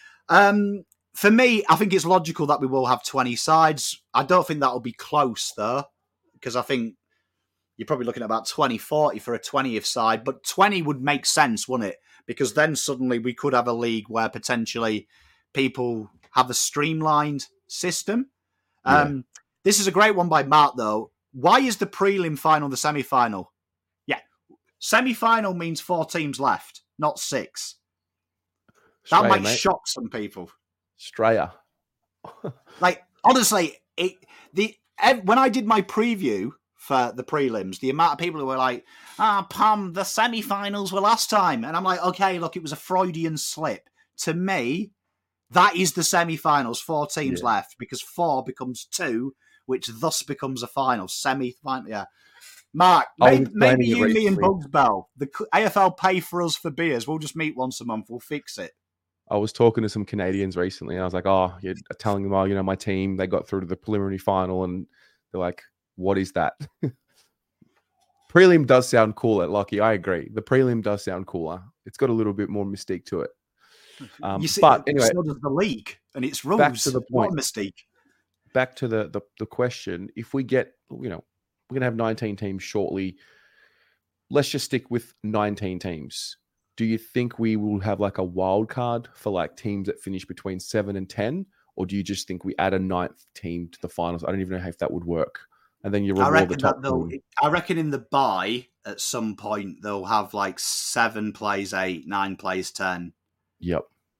Um, for me, I think it's logical that we will have twenty sides. I don't think that'll be close, though, because I think you're probably looking at about twenty forty for a twentieth side, but twenty would make sense, wouldn't it? Because then suddenly we could have a league where potentially people have a streamlined system. Yeah. Um, this is a great one by Mark, though. Why is the prelim final the semi-final? Yeah. Semi-final means four teams left, not six. Straya, that might mate. shock some people. Straya. Like, honestly, it, the when I did my preview for the prelims, the amount of people who were like, ah, oh, Pam, the semi-finals were last time. And I'm like, okay, look, it was a Freudian slip. To me, that is the semi-finals, four teams yeah. left, because four becomes two, which thus becomes a final. Semi-final, yeah. Mark, maybe, maybe you, me, and Bugs Bell, the A F L pay for us for beers. We'll just meet once a month. We'll fix it. I was talking to some Canadians recently, and I was like, oh, you're telling them, oh, you know, my team, they got through to the preliminary final, and they're like, what is that? Prelim does sound cooler, Lockie. I agree. The prelim does sound cooler. It's got a little bit more mystique to it. Um, you see, but anyway, so does the league and its rules. Back to the point. What a mystique. Back to the, the the question: if we get, you know, we're gonna have nineteen teams shortly. Let's just stick with nineteen teams. Do you think we will have like a wild card for like teams that finish between seven and ten, or do you just think we add a ninth team to the finals? I don't even know if that would work. And then you reward the top team. I reckon in the bye at some point they'll have like seven plays eight, nine plays ten. Yep.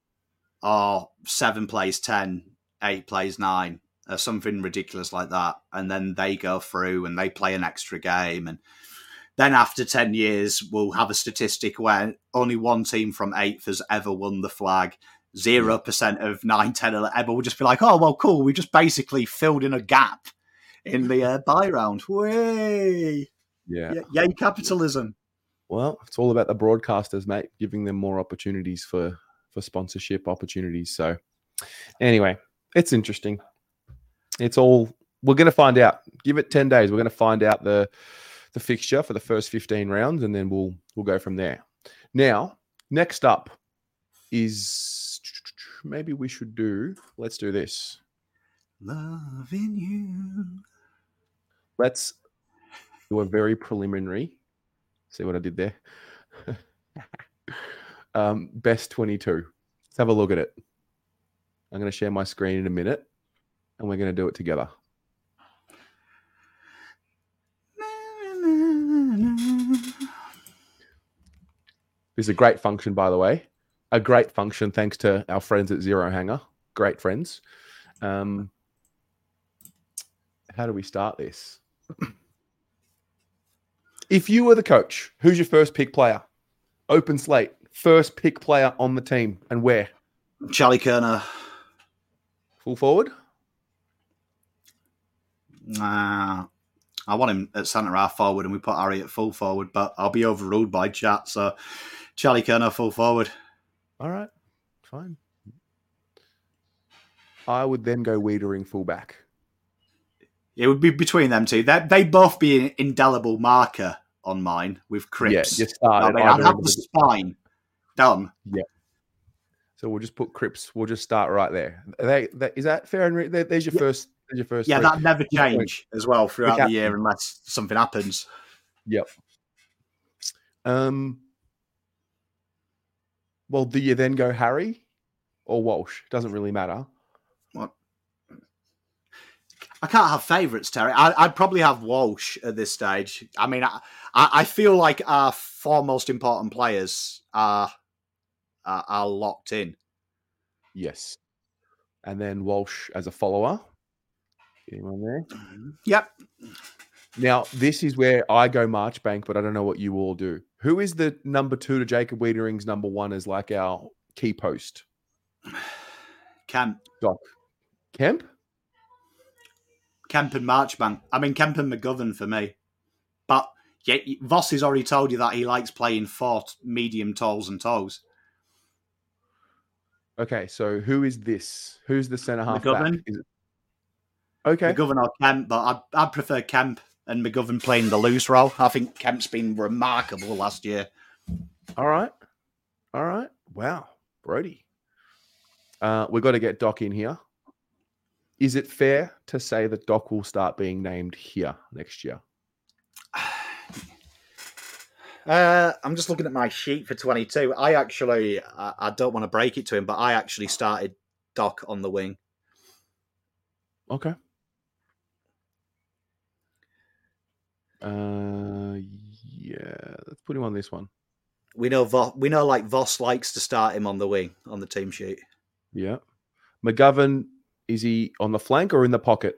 Or seven plays ten, eight plays nine, or something ridiculous like that. And then they go through and they play an extra game. And then after ten years, we'll have a statistic where only one team from eighth has ever won the flag. Zero percent of nine, ten, eleven. We'll just be like, oh, well, cool. We just basically filled in a gap in the uh, bye round. Way. Yeah. Y- yay, capitalism. Well, it's all about the broadcasters, mate, giving them more opportunities for, for sponsorship opportunities. So anyway, it's interesting. It's all, we're going to find out. Give it ten days. We're going to find out the the fixture for the first fifteen rounds, and then we'll we'll go from there. Now, next up is, maybe we should do, let's do this. Loving you. Let's do a very preliminary. See what I did there? um, best twenty-two. Let's have a look at it. I'm going to share my screen in a minute, and we're going to do it together. This is a great function, by the way. A great function, thanks to our friends at Zero Hanger. Great friends. Um, how do we start this? If you were the coach, who's your first pick player? Open slate. First pick player on the team, and where? Charlie Kerner. Full forward? Nah. I want him at centre half forward, and we put Harry at full forward, but I'll be overruled by chat. So Charlie Kerner, full forward. All right, fine. I would then go Wiedering fullback. It would be between them two. They they both be an indelible marker on mine with Cripps. Yeah, you start. I mean, I'd have the spine done. Yeah. So we'll just put Cripps. We'll just start right there. They, they, is that fair and there, there's your yeah. first. There's your first. Yeah, three. that never change as well throughout the, the year unless something happens. Yep. Um. Well, do you then go Harry or Walsh? Doesn't really matter. What? I can't have favourites, Terry. I, I'd probably have Walsh at this stage. I mean, I, I feel like our four most important players are, are are locked in. Yes. And then Walsh as a follower. Get him on there. Yep. Now, this is where I go Marchbank, but I don't know what you all do. Who is the number two to Jacob Wiedering's number one as like our key post? Kemp. Doc. Kemp? Kemp and Marchbank. I mean, Kemp and McGovern for me. But yeah, Voss has already told you that he likes playing four medium talls and toes. Okay, so who is this? Who's the centre half McGovern. back? Is it... Okay. McGovern or Kemp, but I'd, I'd prefer Kemp and McGovern playing the loose role. I think Kemp's been remarkable last year. All right. All right. Wow. Brody. Uh, we've got to get Doc in here. Is it fair to say that Doc will start being named here next year? Uh, I'm just looking at my sheet for twenty-two. I actually, I, I don't want to break it to him, but I actually started Doc on the wing. Okay. Uh, yeah, let's put him on this one. We know, Vo- we know, like Voss likes to start him on the wing on the team sheet. Yeah, McGovern, is he on the flank or in the pocket?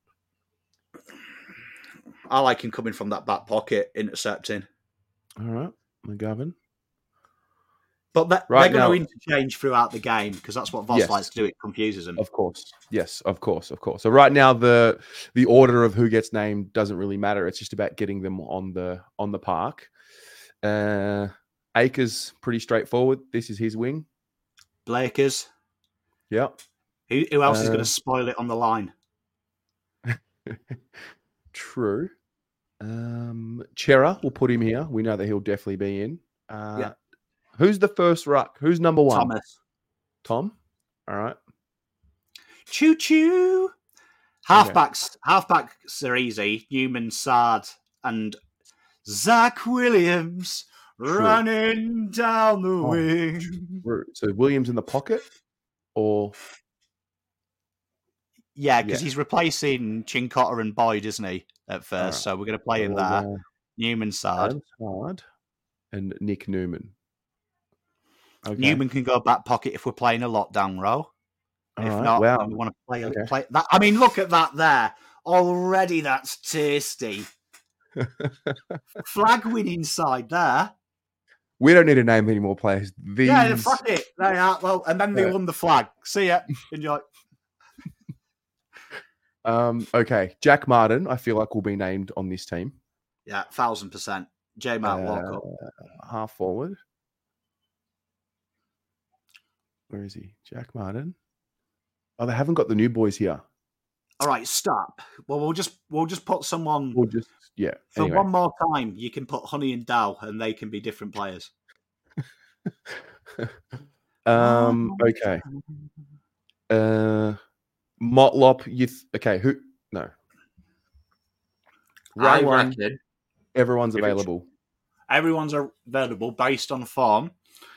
I like him coming from that back pocket, intercepting. All right, McGovern. But that, right they're now, going to interchange throughout the game because that's what Voss yes. likes to do. It confuses them. Of course. Yes, of course, of course. So right now the the order of who gets named doesn't really matter. It's just about getting them on the on the park. Uh, Akers, pretty straightforward. This is his wing. Blakers. Yep. Who, who else uh, is going to spoil it on the line? True. Um, Chera, we'll put him here. We know that he'll definitely be in. Uh, yeah. Who's the first ruck? Who's number one? Thomas. Tom? All right. Choo choo. Halfbacks. Okay. Halfbacks are easy. Newman, Sard, and Zach Williams True. running down the oh. wing. True. So Williams in the pocket, or yeah, because yeah. he's replacing Chincotta and Boyd, isn't he? At first, right. So we're going to play so in we'll, that. Uh, Newman, Sard, Sard, and Nick Newman. Okay. Newman can go back pocket if we're playing a lockdown row. All if right. not, wow. then we want to play, okay. play that. I mean, look at that there. Already that's tasty. Flag win inside there. We don't need to name any more players. These... Yeah, fuck it. They are. Well, and then they yeah. won the flag. See ya. Enjoy. um, okay. Jack Martin, I feel like will be named on this team. Yeah, thousand percent. J Mark Uh, Walkup. half forward. Where is he? Jack Martin. Oh, they haven't got the new boys here. All right, stop. Well, we'll just we'll just put someone. We'll just yeah. For Anyway. one more time, you can put Honey and Dow, and they can be different players. um. Okay. Uh, Motlop. You th- okay? Who? No. I Round one, reckon everyone's if it's- available. everyone's available based on form.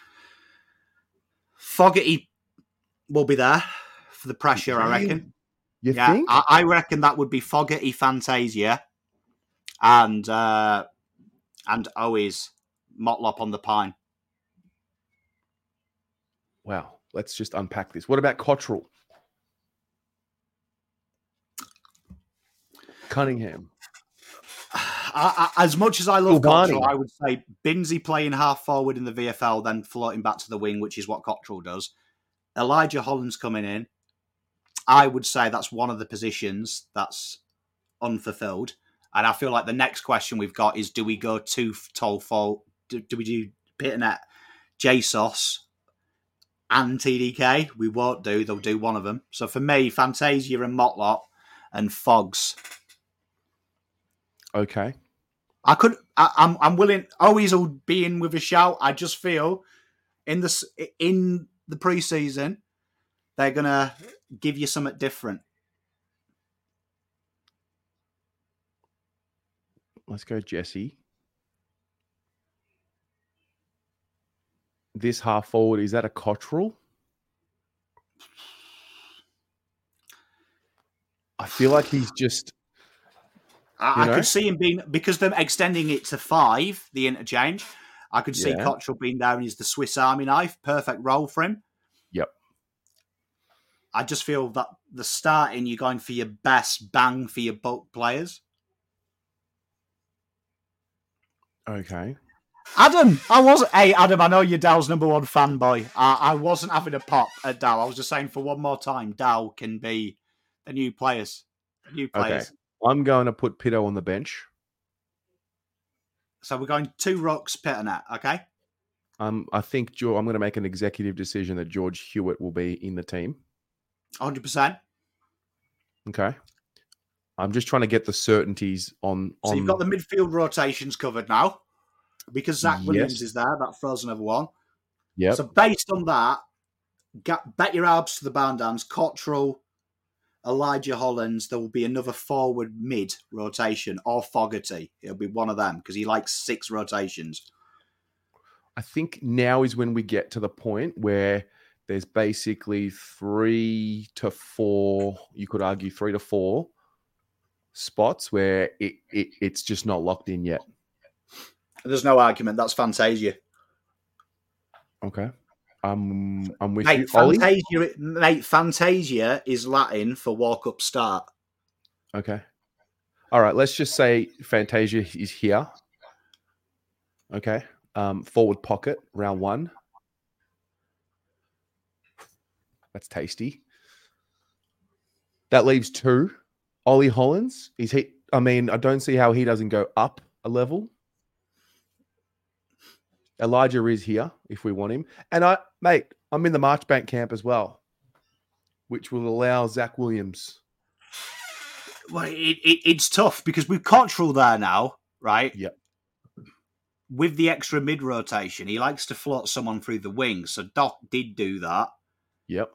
Fogarty will be there for the pressure, I reckon. You yeah, think? I, I reckon that would be Fogarty, Fantasia, and uh, and Owies, Motlop on the pine. Wow. Let's just unpack this. What about Cottrell? Cunningham. I, I, as much as I love Silvani. Cottrell, I would say Binsey playing half forward in the V F L, then floating back to the wing, which is what Cottrell does. Elijah Holland's coming in. I would say that's one of the positions that's unfulfilled. And I feel like the next question we've got is, do we go too tall for, do, do we do Pitternet, JSOS, and T D K? We won't do. They'll do one of them. So for me, Fantasia and Motlop and Fogs. Okay. I could. I, I'm. I'm willing. Always will be in with a shout. I just feel in the in the preseason they're gonna give you something different. Let's go, Jesse. This half forward, is that a Cottrell? I feel like he's just. I, I know? could see him being, because they're extending it to five, the interchange. I could see Yeah. Cottrell being there and he's the Swiss Army knife. Perfect role for him. Yep. I just feel that the starting, you're going for your best bang for your bulk players. Okay. Adam, I wasn't. Hey, Adam, I know you're Dow's number one fanboy. I, I wasn't having a pop at Dow. I was just saying for one more time, Dow can be the new players. The new players. Okay. I'm going to put Pitto on the bench. So we're going two rocks, Pitternet, okay? Um, I think George, I'm going to make an executive decision that George Hewitt will be in the team. one hundred percent. Okay. I'm just trying to get the certainties on. on... So you've got the midfield rotations covered now. Because Zach Williams Yes. is there, that throws another one. Yep. So based on that, get, bet your abs to the barn dance. Cottrell, Elijah Hollands, there will be another forward mid rotation, or Fogarty. It'll be one of them because he likes six rotations. I think now is when we get to the point where there's basically three to four, you could argue three to four spots where it, it it's just not locked in yet. There's no argument. That's Fantasia. Okay. Um, I'm with Mate, you. Ollie? Fantasia, mate, Fantasia is Latin for walk up start. Okay. All right. Let's just say Fantasia is here. Okay. Um, forward pocket, round one. That's tasty. That leaves two. Ollie Hollands. Is he? I mean, I don't see how he doesn't go up a level. Elijah is here if we want him. And I, mate, I'm in the Marchbank camp as well, which will allow Zach Williams. Well, it, it, it's tough because we've Cottrell there now, right? Yep. With the extra mid rotation, he likes to float someone through the wings. So Doc did do that. Yep.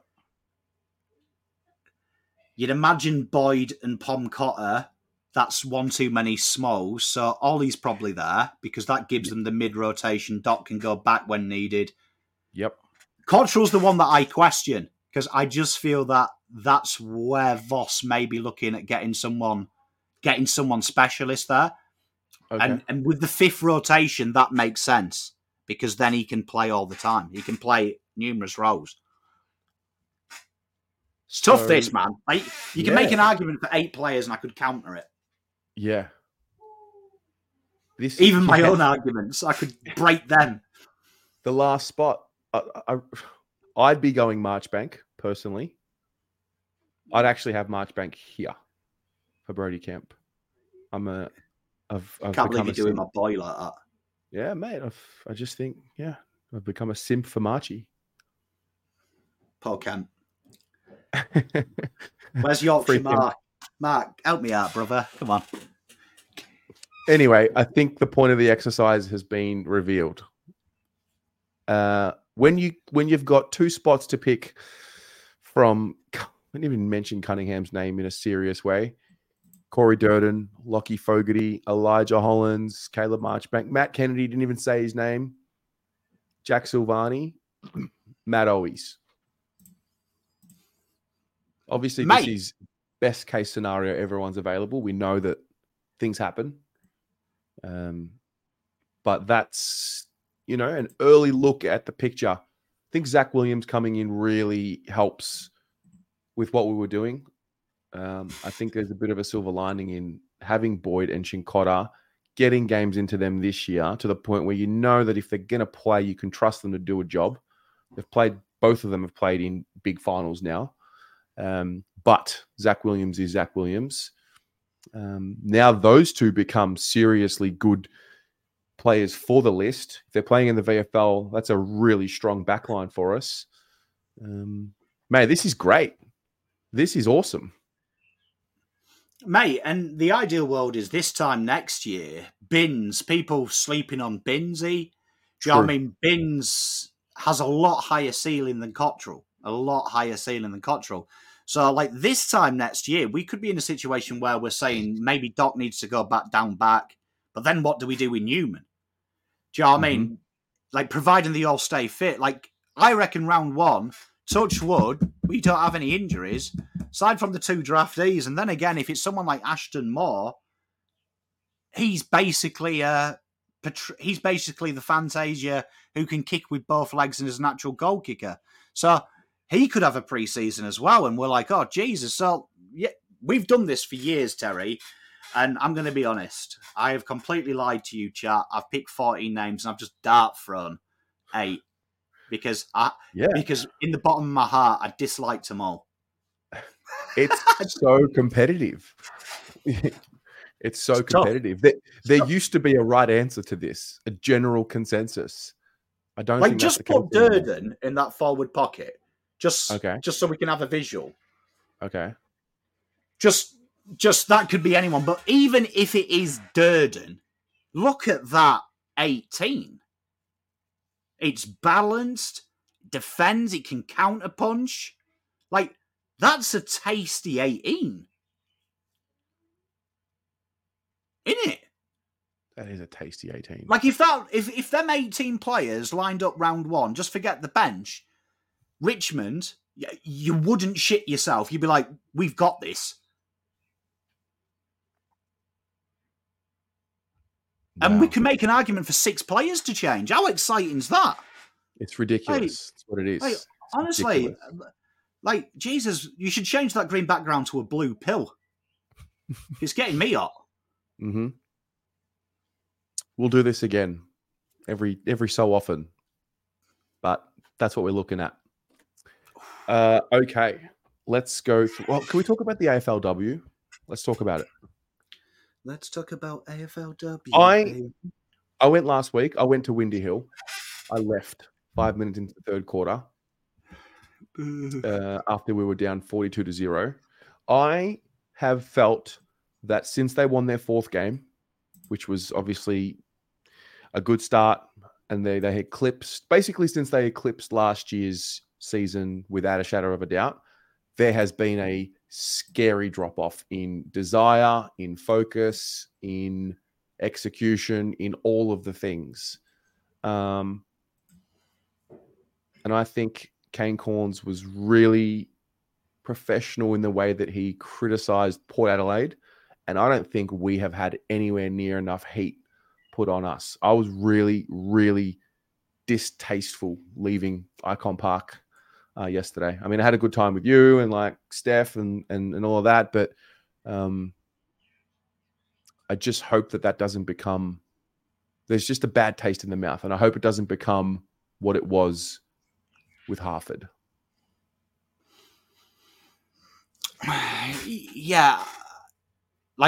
You'd imagine Boyd and Pom Cotter, that's one too many smalls. So Ollie's probably there because that gives them the mid-rotation. Doc can go back when needed. Yep. Cottrell's the one that I question because I just feel that that's where Voss may be looking at getting someone getting someone specialist there. Okay. And, and with the fifth rotation, that makes sense because then he can play all the time. He can play numerous roles. It's tough, So- this, man. Like, you can Yeah. make an argument for eight players and I could counter it. Yeah. This Even my yeah. own arguments, I could break them. The last spot, I, I, I'd be going Marchbank personally. I'd actually have Marchbank here for Brody Kemp. I'm a I've, I've Can't become believe a you're doing simp. my boy like that. Yeah, mate. I've, I just think, yeah, I've become a simp for Marchie. Paul Kent. Where's Yorkshire Mark? Mark, help me out, brother. Come on. Anyway, I think the point of the exercise has been revealed. Uh, when you when you've got two spots to pick from, I didn't even mention Cunningham's name in a serious way. Corey Durden, Lockie Fogarty, Elijah Hollins, Caleb Marchbank, Matt Kennedy didn't even say his name. Jack Silvani, Matt Owies. Obviously, Mate. this is best case scenario. Everyone's available. We know that things happen. Um, but that's, you know, an early look at the picture. I think Zach Williams coming in really helps with what we were doing. Um, I think there's a bit of a silver lining in having Boyd and Chincotta getting games into them this year to the point where you know that if they're going to play, you can trust them to do a job. They've played, both of them have played in big finals now. Um, but Zach Williams is Zach Williams. Um, now those two become seriously good players for the list. If they're playing in the V F L, that's a really strong backline for us. Um, mate, this is great. This is awesome. Mate, and the ideal world is this time next year, Bins, people sleeping on Binsy. Do you know what I mean? Bins has a lot higher ceiling than Cottrell. A lot higher ceiling than Cottrell. So, like, this time next year, we could be in a situation where we're saying maybe Doc needs to go back down back, but then what do we do with Newman? Do you know what mm-hmm. I mean? Like, providing they all stay fit. Like, I reckon round one, touch wood, we don't have any injuries, aside from the two draftees. And then again, if it's someone like Ashton Moore, he's basically a, he's basically the Fantasia who can kick with both legs and is a natural goal kicker. So he could have a preseason as well. And we're like, oh, Jesus. So yeah, we've done this for years, Terry. And I'm going to be honest. I have completely lied to you, chat. I've picked fourteen names and I've just dart thrown eight. Because I, yeah. because in the bottom of my heart, I disliked them all. It's so competitive. It's so it's competitive. There, there used to be a right answer to this, a general consensus. I don't like think just that's put Durden in that forward pocket, just okay, just so we can have a visual. Okay, just just that could be anyone, but even if it is Durden, look at that eighteen. It's balanced, defends, it can counterpunch. Like, that's a tasty eighteen. Isn't it? That is a tasty eighteen. Like, if that if, if them eighteen players lined up round one, just forget the bench, Richmond, you wouldn't shit yourself. You'd be like, we've got this. Wow. And we can make an argument for six players to change. How exciting is that? It's ridiculous. Like, That's what it is. Like, honestly, ridiculous. Like, Jesus, you should change that green background to a blue pill. It's getting me up. Mm-hmm. We'll do this again every every so often. But that's what we're looking at. Uh, okay. Let's go through. Well, can we talk about the A F L W? Let's talk about it. Let's talk about A F L W. I I went last week. I went to Windy Hill. I left five minutes into the third quarter uh, after we were down forty-two to zero. I have felt that since they won their fourth game, which was obviously a good start, and they, they eclipsed, basically since they eclipsed last year's season without a shadow of a doubt, there has been a scary drop-off in desire, in focus, in execution, in all of the things. Um, and I think Kane Cornes was really professional in the way that he criticised Port Adelaide. And I don't think we have had anywhere near enough heat put on us. I was really, really distasteful leaving Icon Park uh, yesterday. I mean, I had a good time with you and like Steph and, and, and all of that, but um, I just hope that that doesn't become, there's just a bad taste in the mouth. And I hope it doesn't become what it was with Harford. Yeah. Like,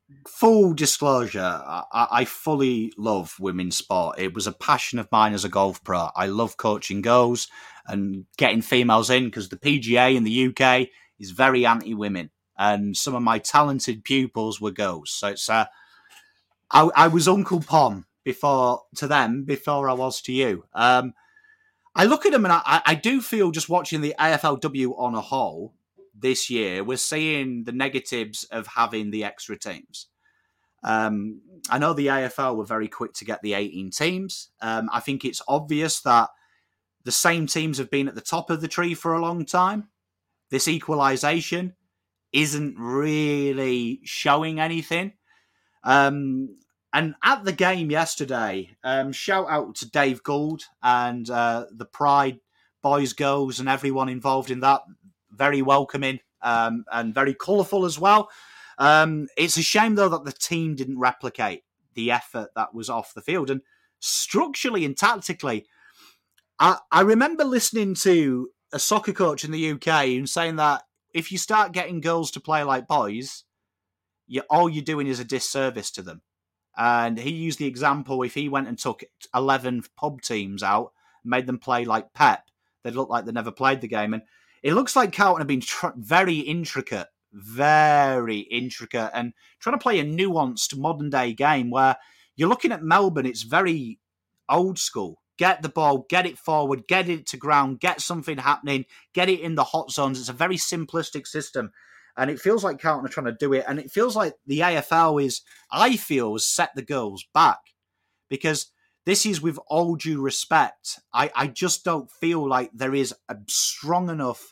full disclosure, I, I fully love women's sport. It was a passion of mine as a golf pro. I love coaching girls and getting females in because the P G A in the U K is very anti-women, and some of my talented pupils were girls. So it's uh, I, I was Uncle Pom before to them before I was to you. Um, I look at them and I, I do feel just watching the A F L W on a whole this year, we're seeing the negatives of having the extra teams. Um, I know the A F L were very quick to get the eighteen teams. Um, I think it's obvious that the same teams have been at the top of the tree for a long time. This equalisation isn't really showing anything. Um, and at the game yesterday, um, shout out to Dave Gould and uh, the Pride boys, girls, and everyone involved in that. Very welcoming um, and very colourful as well. Um, it's a shame, though, that the team didn't replicate the effort that was off the field. And structurally and tactically, I, I remember listening to a soccer coach in the U K and saying that if you start getting girls to play like boys, you, all you're doing is a disservice to them. And he used the example, if he went and took eleven pub teams out, made them play like Pep, they'd look like they never played the game. And it looks like Carlton have been tr- very intricate, very intricate, and trying to play a nuanced modern-day game where you're looking at Melbourne, it's very old school. Get the ball, get it forward, get it to ground, get something happening, get it in the hot zones. It's a very simplistic system. And it feels like Carlton are trying to do it. And it feels like the A F L is, I feel, has set the girls back. Because this is, with all due respect, I, I just don't feel like there is a strong enough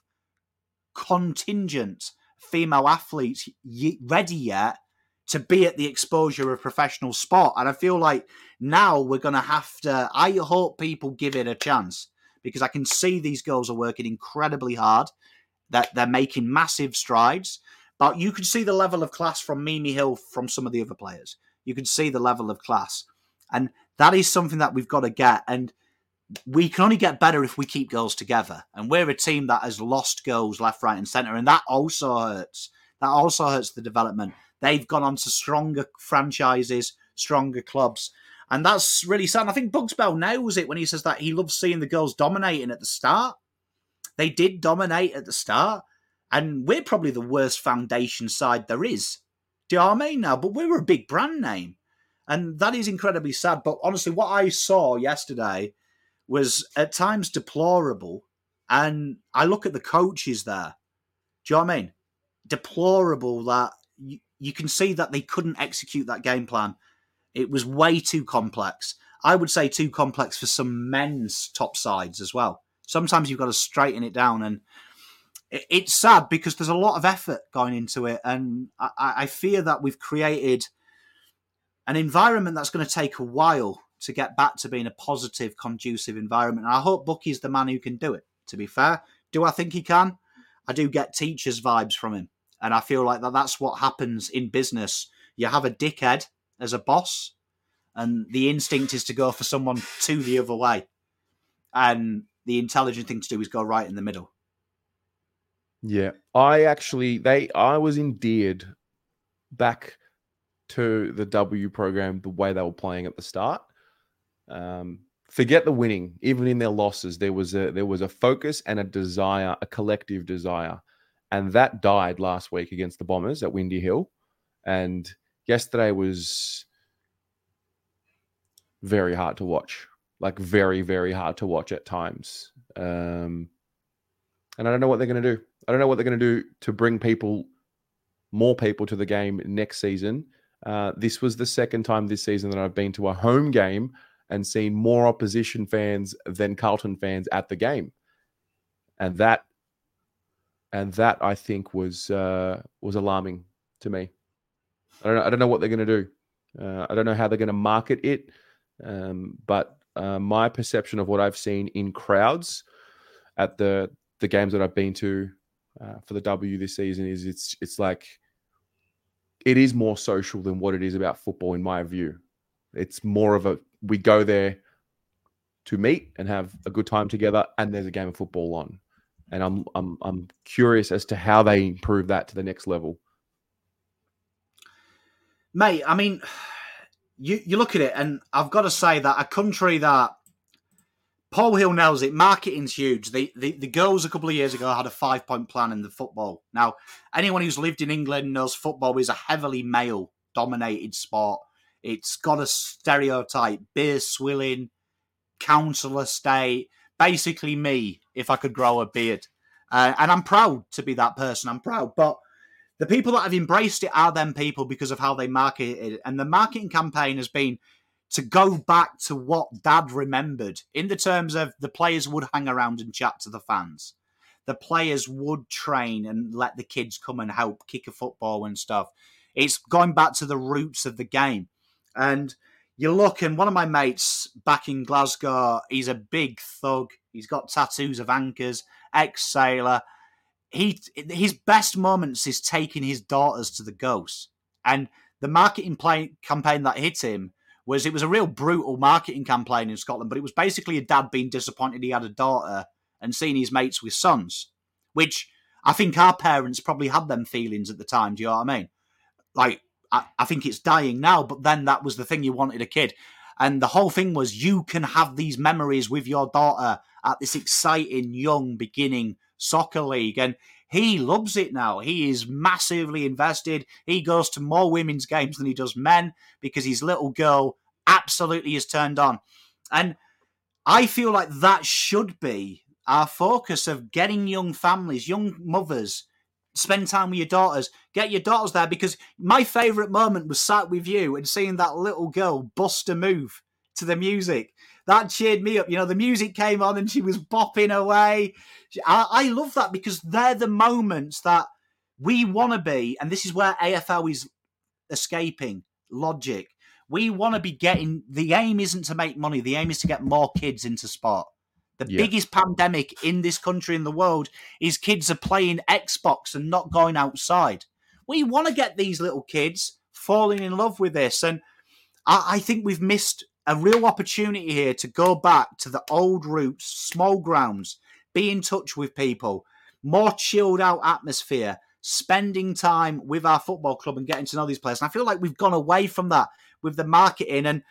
contingent female athletes ready yet to be at the exposure of professional sport. And I feel like now we're going to have to, I hope people give it a chance, because I can see these girls are working incredibly hard, that they're making massive strides, but you can see the level of class from Mimi Hill, from some of the other players. You can see the level of class. And that is something that we've got to get. And we can only get better if we keep girls together. And we're a team that has lost girls left, right, and centre. And that also hurts. That also hurts the development. They've gone on to stronger franchises, stronger clubs. And that's really sad. And I think Bugs Bell nails it when he says that he loves seeing the girls dominating at the start. They did dominate at the start. And we're probably the worst foundation side there is. Do you know what I mean now? But we were a big brand name. And that is incredibly sad. But honestly, what I saw yesterday was at times deplorable. And I look at the coaches there. Do you know what I mean? Deplorable that you, you can see that they couldn't execute that game plan. It was way too complex. I would say too complex for some men's top sides as well. Sometimes you've got to straighten it down. And it, it's sad because there's a lot of effort going into it. And I, I fear that we've created an environment that's going to take a while to get back to being a positive, conducive environment. And I hope Bucky's the man who can do it, to be fair. Do I think he can? I do get teacher's vibes from him. And I feel like that that's what happens in business. You have a dickhead as a boss, and the instinct is to go for someone to the other way. And the intelligent thing to do is go right in the middle. Yeah. I actually, they, I was endeared back to the W program the way they were playing at the start. Um, forget the winning. Even in their losses, there was a there was a focus and a desire, a collective desire, and that died last week against the Bombers at Windy Hill. And yesterday was very hard to watch, like very very hard to watch at times. Um, and I don't know what they're going to do. I don't know what they're going to do to bring people, more people to the game next season. Uh, this was the second time this season that I've been to a home game and seen more opposition fans than Carlton fans at the game, and that, and that I think was uh, was alarming to me. I don't know, I don't know what they're going to do. Uh, I don't know how they're going to market it, um, but uh, my perception of what I've seen in crowds at the the games that I've been to uh, for the W this season is it's it's like it is more social than what it is about football, in my view. It's more of a, we go there to meet and have a good time together, and there's a game of football on. And I'm I'm I'm curious as to how they improve that to the next level. Mate, I mean, you, you look at it, and I've got to say that a country that Paul Hill nails it, marketing's huge. The, the, the girls a couple of years ago had a five-point plan in the football. Now, anyone who's lived in England knows football is a heavily male-dominated sport. It's got a stereotype, beer swilling, council estate, basically me, if I could grow a beard. Uh, and I'm proud to be that person. I'm proud. But the people that have embraced it are them people because of how they market it. And the marketing campaign has been to go back to what Dad remembered in the terms of the players would hang around and chat to the fans. The players would train and let the kids come and help kick a football and stuff. It's going back to the roots of the game. And you look, and one of my mates back in Glasgow, he's a big thug. He's got tattoos of anchors, ex-sailor. He his best moments is taking his daughters to the Ghosts. And the marketing play, campaign that hit him was, it was a real brutal marketing campaign in Scotland, but it was basically a dad being disappointed he had a daughter and seeing his mates with sons, which I think our parents probably had them feelings at the time. Do you know what I mean? Like, I, I think it's dying now, but then that was the thing, you wanted a kid. And the whole thing was, you can have these memories with your daughter at this exciting, young, beginning soccer league. And he loves it now. He is massively invested. He goes to more women's games than he does men because his little girl absolutely is turned on. And I feel like that should be our focus of getting young families, young mothers, spend time with your daughters, get your daughters there, because my favourite moment was sat with you and seeing that little girl bust a move to the music. That cheered me up. You know, the music came on and she was bopping away. I, I love that because they're the moments that we want to be, and this is where A F L is escaping logic. We want to be getting, the aim isn't to make money, the aim is to get more kids into sport. The yeah. biggest pandemic in this country and the world is kids are playing Xbox and not going outside. We want to get these little kids falling in love with this. And I, I think we've missed a real opportunity here to go back to the old roots, small grounds, be in touch with people, more chilled out atmosphere, spending time with our football club and getting to know these players. And I feel like we've gone away from that with the marketing. And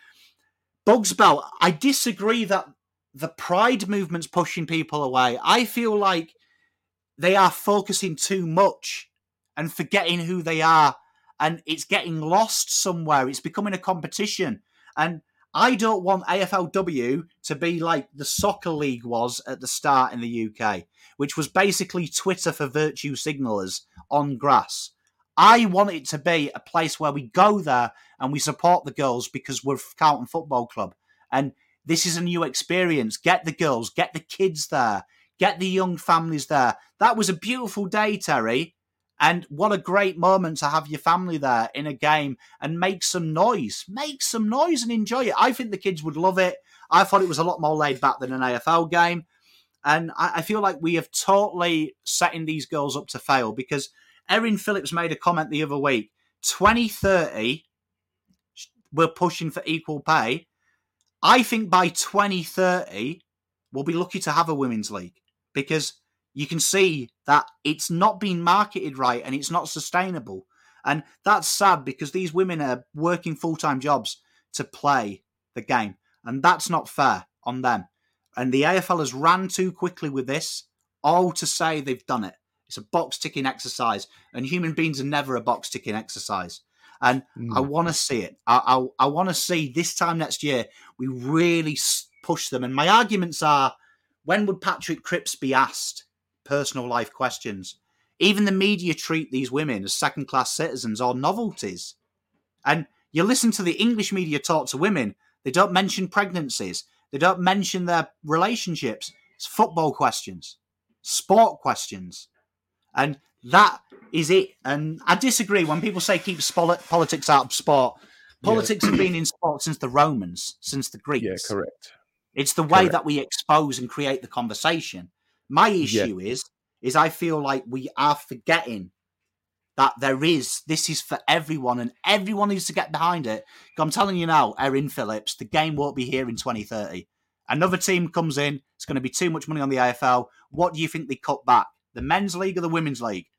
Bugs Belt, I disagree that the pride movement's pushing people away. I feel like they are focusing too much and forgetting who they are, and it's getting lost somewhere. It's becoming a competition. And I don't want A F L W to be like the soccer league was at the start in the U K, which was basically Twitter for virtue signalers on grass. I want it to be a place where we go there and we support the girls because we're Carlton Football Club. And this is a new experience. Get the girls, get the kids there, get the young families there. That was a beautiful day, Terry. And what a great moment to have your family there in a game and make some noise. Make some noise and enjoy it. I think the kids would love it. I thought it was a lot more laid back than an A F L game. And I feel like we have totally setting these girls up to fail, because Erin Phillips made a comment the other week. twenty thirty, we're pushing for equal pay. I think by twenty thirty, we'll be lucky to have a women's league, because you can see that it's not being marketed right and it's not sustainable. And that's sad, because these women are working full-time jobs to play the game. And that's not fair on them. And the A F L has ran too quickly with this, all to say they've done it. It's a box-ticking exercise. And human beings are never a box-ticking exercise. And mm. I want to see it. I, I, I want to see this time next year, we really push them. And my arguments are, when would Patrick Cripps be asked personal life questions? Even the media treat these women as second-class citizens or novelties. And you listen to the English media talk to women, they don't mention pregnancies. They don't mention their relationships. It's football questions, sport questions. And that is it. And I disagree when people say keep politics out of sport. Politics yeah. have been in sport since the Romans, since the Greeks. Yeah, correct. It's the way correct. that we expose and create the conversation. My issue yeah. is, is I feel like we are forgetting that there is, this is for everyone, and everyone needs to get behind it. I'm telling you now, Erin Phillips, the game won't be here in twenty thirty. Another team comes in, it's going to be too much money on the A F L. What do you think they cut back? The men's league or the women's league?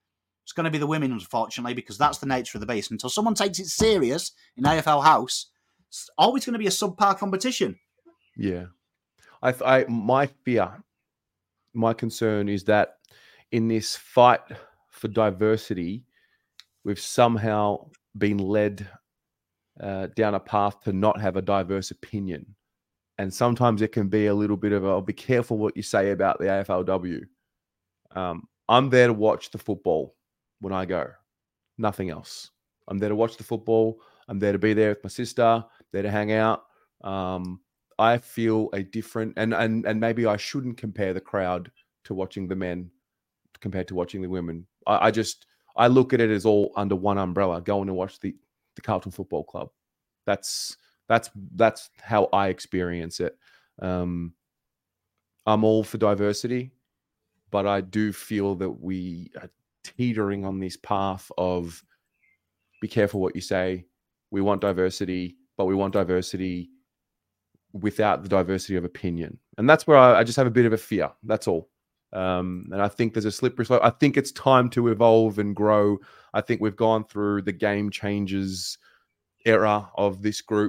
It's going to be the women, unfortunately, because that's the nature of the beast. Until someone takes it serious in A F L House, it's always going to be a subpar competition. Yeah. I, I my fear, my concern is that in this fight for diversity, we've somehow been led uh, down a path to not have a diverse opinion. And sometimes it can be a little bit of a, oh, be careful what you say about the A F L W. Um, I'm there to watch the football when I go, nothing else. I'm there to watch the football. I'm there to be there with my sister, there to hang out. Um, I feel a different, and, and, and maybe I shouldn't compare the crowd to watching the men compared to watching the women. I, I just, I look at it as all under one umbrella, going to watch the, the Carlton Football Club. That's, that's, that's how I experience it. Um, I'm all for diversity, but I do feel that we are teetering on this path of be careful what you say. We want diversity, but we want diversity without the diversity of opinion. And that's where I, I just have a bit of a fear. That's all. Um, and I think there's a slippery slope. I think it's time to evolve and grow. I think we've gone through the game changers era of this group.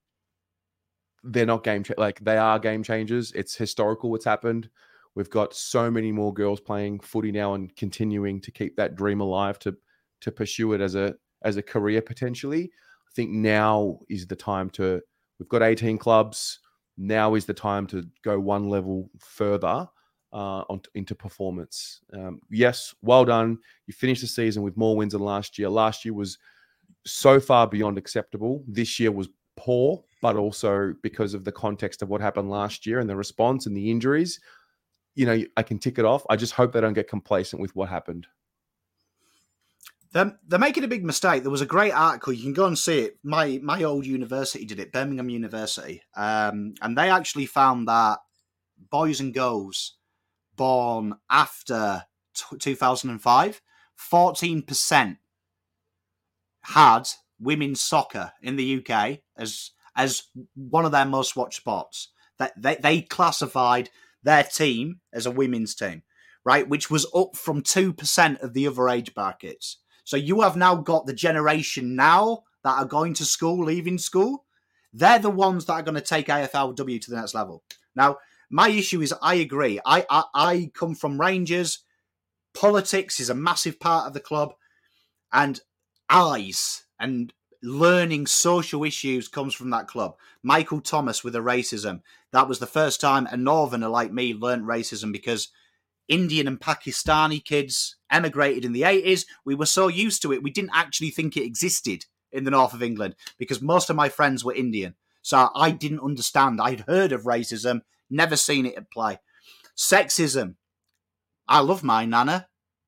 They're not game cha- like they are game changers. It's historical what's happened. We've got so many more girls playing footy now and continuing to keep that dream alive to to pursue it as a as a career potentially. I think now is the time to. We've got eighteen clubs. Now is the time to go one level further uh, on, into performance. Um, yes, well done. You finished the season with more wins than last year. Last year was so far beyond acceptable. This year was poor, but also because of the context of what happened last year and the response and the injuries, you know, I can tick it off. I just hope they don't get complacent with what happened. They're, they're making a big mistake. There was a great article. You can go and see it. My my old university did it, Birmingham University. Um, and they actually found that boys and girls born after t- two thousand five, fourteen percent had women's soccer in the U K as as one of their most watched sports. That they, they classified their team as a women's team, right? Which was up from two percent of the other age brackets. So you have now got the generation now that are going to school, leaving school. They're the ones that are going to take A F L W to the next level. Now, my issue is I agree. I, I, I come from Rangers. Politics is a massive part of the club. And eyes and learning social issues comes from that club. Michael Thomas with the racism. That was the first time a northerner like me learned racism because Indian and Pakistani kids emigrated in the eighties. We were so used to it, we didn't actually think it existed in the north of England because most of my friends were Indian. So I didn't understand. I'd heard of racism, never seen it at play. Sexism. I love my nana.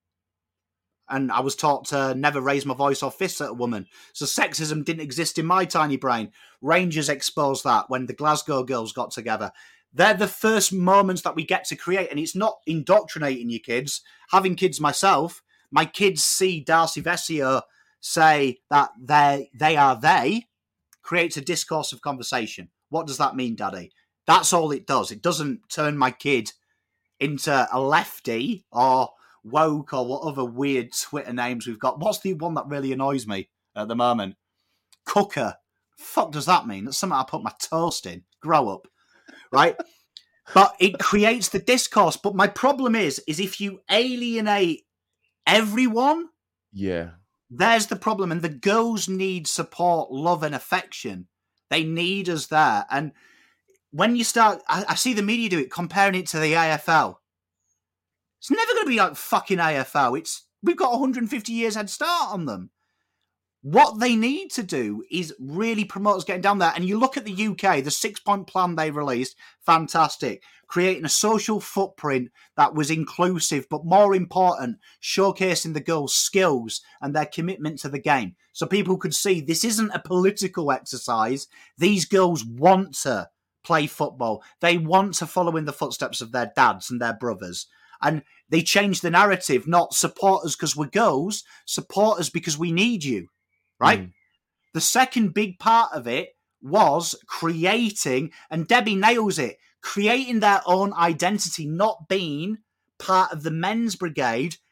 And I was taught to never raise my voice or fists at a woman. So sexism didn't exist in my tiny brain. Rangers exposed that when the Glasgow girls got together. They're the first moments that we get to create. And it's not indoctrinating your kids. Having kids myself, my kids see Darcy Vesio say that they they are they, creates a discourse of conversation. What does that mean, Daddy? That's all it does. It doesn't turn my kid into a lefty or woke or what other weird Twitter names we've got. What's the one that really annoys me at the moment? Cooker. Fuck does that mean? That's something I put my toast in. Grow up. Right? But it creates the discourse. But my problem is, is if you alienate everyone, yeah, there's the problem. And the girls need support, love, and affection. They need us there. And when you start, I, I see the media do it, comparing it to the A F L. It's never going to be like fucking A F L. It's we've got one hundred fifty years head start on them. What they need to do is really promote us getting down there. And you look at the U K, the six-point plan they released, fantastic. Creating a social footprint that was inclusive, but more important, showcasing the girls' skills and their commitment to the game. So people could see this isn't a political exercise. These girls want to play football. They want to follow in the footsteps of their dads and their brothers. And they changed the narrative, not support us because we're girls, support us because we need you, right? Mm. The second big part of it was creating, and Debbie nails it, creating their own identity, not being part of the men's brigade,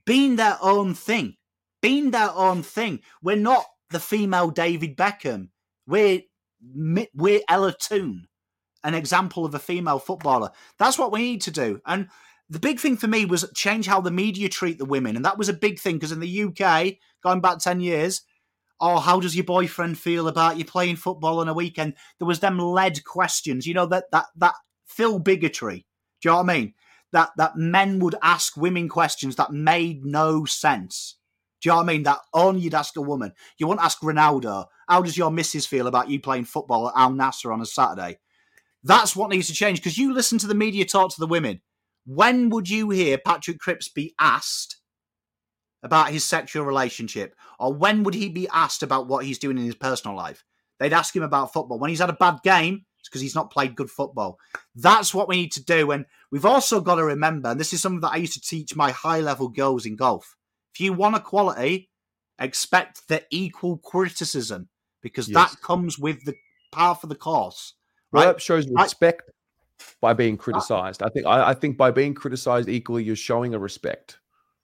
being their own thing. Being their own thing. We're not the female David Beckham. We're, we're Ella Toone, an example of a female footballer. That's what we need to do. And the big thing for me was change how the media treat the women. And that was a big thing because in the U K, going back ten years, oh, how does your boyfriend feel about you playing football on a weekend? There was them led questions, you know, that that that Phil bigotry. Do you know what I mean? That that men would ask women questions that made no sense. Do you know what I mean? That only you'd ask a woman. You wouldn't ask Ronaldo, how does your missus feel about you playing football at Al Nassr on a Saturday? That's what needs to change because you listen to the media talk to the women. When would you hear Patrick Cripps be asked about his sexual relationship? Or when would he be asked about what he's doing in his personal life? They'd ask him about football. When he's had a bad game, it's because he's not played good football. That's what we need to do. And we've also got to remember, and this is something that I used to teach my high-level girls in golf. If you want equality, expect the equal criticism because yes. that comes with the part of the course. Right? Well, that shows respect I, by being criticised. I think I, I think by being criticised equally, you're showing a respect.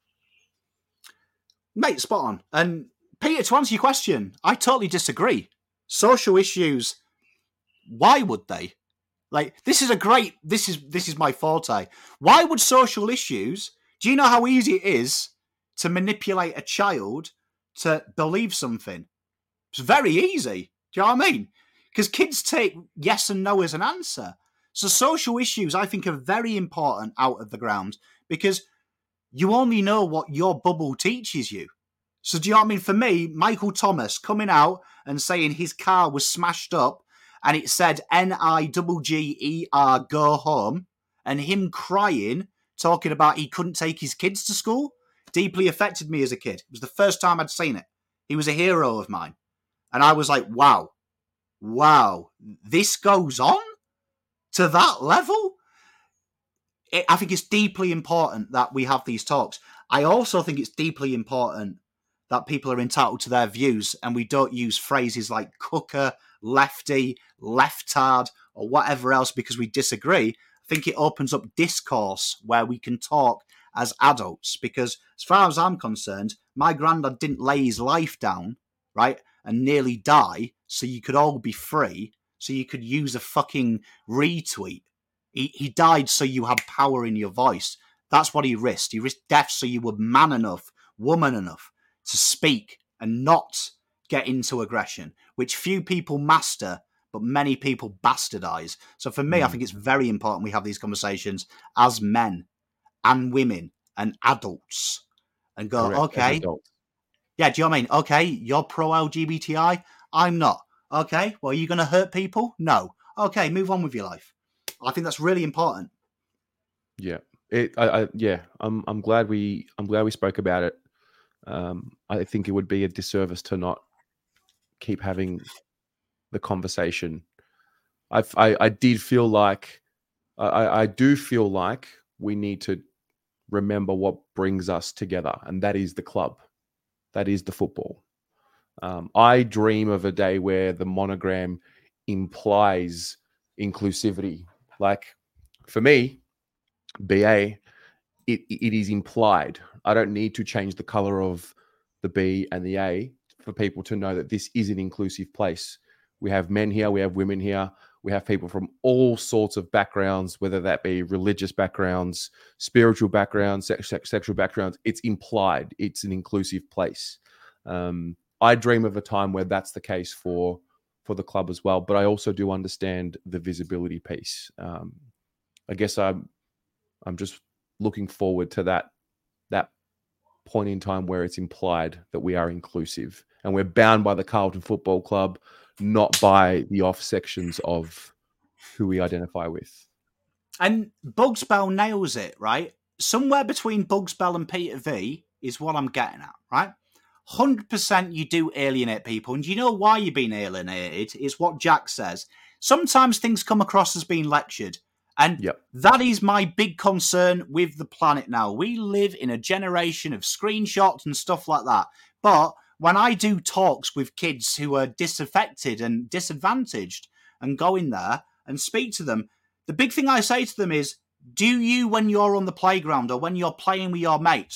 Mate, spot on. And Peter, to answer your question, I totally disagree. Social issues, why would they? Like, this is a great, this is this is my forte. Why would social issues, do you know how easy it is to manipulate a child to believe something? It's very easy. Do you know what I mean? Because kids take yes and no as an answer. So social issues, I think, are very important out of the ground because you only know what your bubble teaches you. So do you know what I mean? For me, Michael Thomas coming out and saying his car was smashed up and it said N I G G E R, go home, and him crying, talking about he couldn't take his kids to school, deeply affected me as a kid. It was the first time I'd seen it. He was a hero of mine. And I was like, wow, wow, this goes on to that level? It, I think it's deeply important that we have these talks. I also think it's deeply important that people are entitled to their views and we don't use phrases like cooker, lefty, leftard, or whatever else because we disagree. I think it opens up discourse where we can talk as adults because as far as I'm concerned, my granddad didn't lay his life down, right, and nearly die so you could all be free, so you could use a fucking retweet. He, he died so you had power in your voice. That's what he risked. He risked death so you were man enough, woman enough to speak and not get into aggression, which few people master, but many people bastardize. So for me, mm. I think it's very important we have these conversations as men and women and adults and go, Correct. okay, yeah, do you know what I mean? Okay, you're pro-L G B T I. I'm not. Okay, well, are you going to hurt people? No. Okay, move on with your life. I think that's really important. Yeah, it. I, I yeah, I'm. I'm glad we. I'm glad we spoke about it. Um, I think it would be a disservice to not keep having the conversation. I. I, I did feel like. I. I do feel like we need to remember what brings us together, and that is the club. That is the football. Um, I dream of a day where the monogram implies inclusivity. Like for me, B A, it, it is implied. I don't need to change the color of the B and the A for people to know that this is an inclusive place. We have men here, we have women here, we have people from all sorts of backgrounds, whether that be religious backgrounds, spiritual backgrounds, sex, sex, sexual backgrounds. It's implied. It's an inclusive place. Um, I dream of a time where that's the case for for the club as well. But I also do understand the visibility piece. Um, I guess I'm I'm just looking forward to that that point in time where it's implied that we are inclusive and we're bound by the Carlton Football Club, not by the off sections of who we identify with. And Bugs Bell nails it, right? Somewhere between Bugs Bell and Peter V is what I'm getting at, right? one hundred percent you do alienate people. And you know why you're being alienated? It's what Jack says. Sometimes things come across as being lectured. And yep. that is my big concern with the planet now. We live in a generation of screenshots and stuff like that. But when I do talks with kids who are disaffected and disadvantaged and go in there and speak to them, the big thing I say to them is, do you, when you're on the playground or when you're playing with your mates,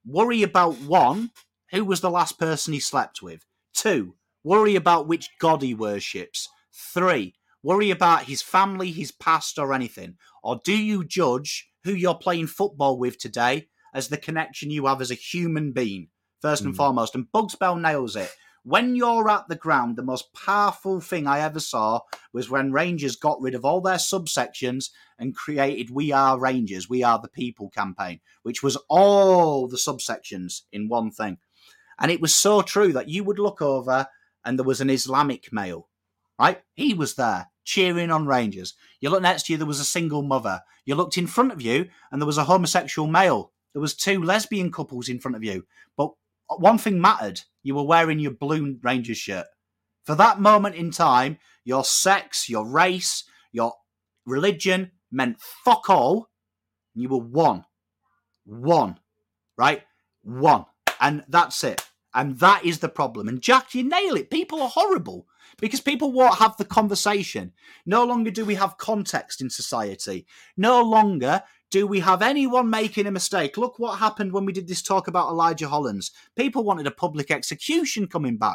worry about one, who was the last person he slept with. Two, worry about which god he worships. Three, worry about his family, his past, or anything. Or do you judge who you're playing football with today as the connection you have as a human being, first and mm. foremost? And Bugs Bell nails it. When you're at the ground, the most powerful thing I ever saw was when Rangers got rid of all their subsections and created We Are Rangers, We Are the People campaign, which was all the subsections in one thing. And it was so true that you would look over and there was an Islamic male, right? He was there cheering on Rangers. You look next to you, there was a single mother. You looked in front of you and there was a homosexual male. There was two lesbian couples in front of you. But one thing mattered. You were wearing your blue Rangers shirt. For that moment in time, your sex, your race, your religion meant fuck all. You were one. One. Right? One. And that's it. And that is the problem. And Jack, you nail it. People are horrible because people won't have the conversation. No longer do we have context in society. No longer do we have anyone making a mistake. Look what happened when we did this talk about Elijah Hollands. People wanted a public execution coming back.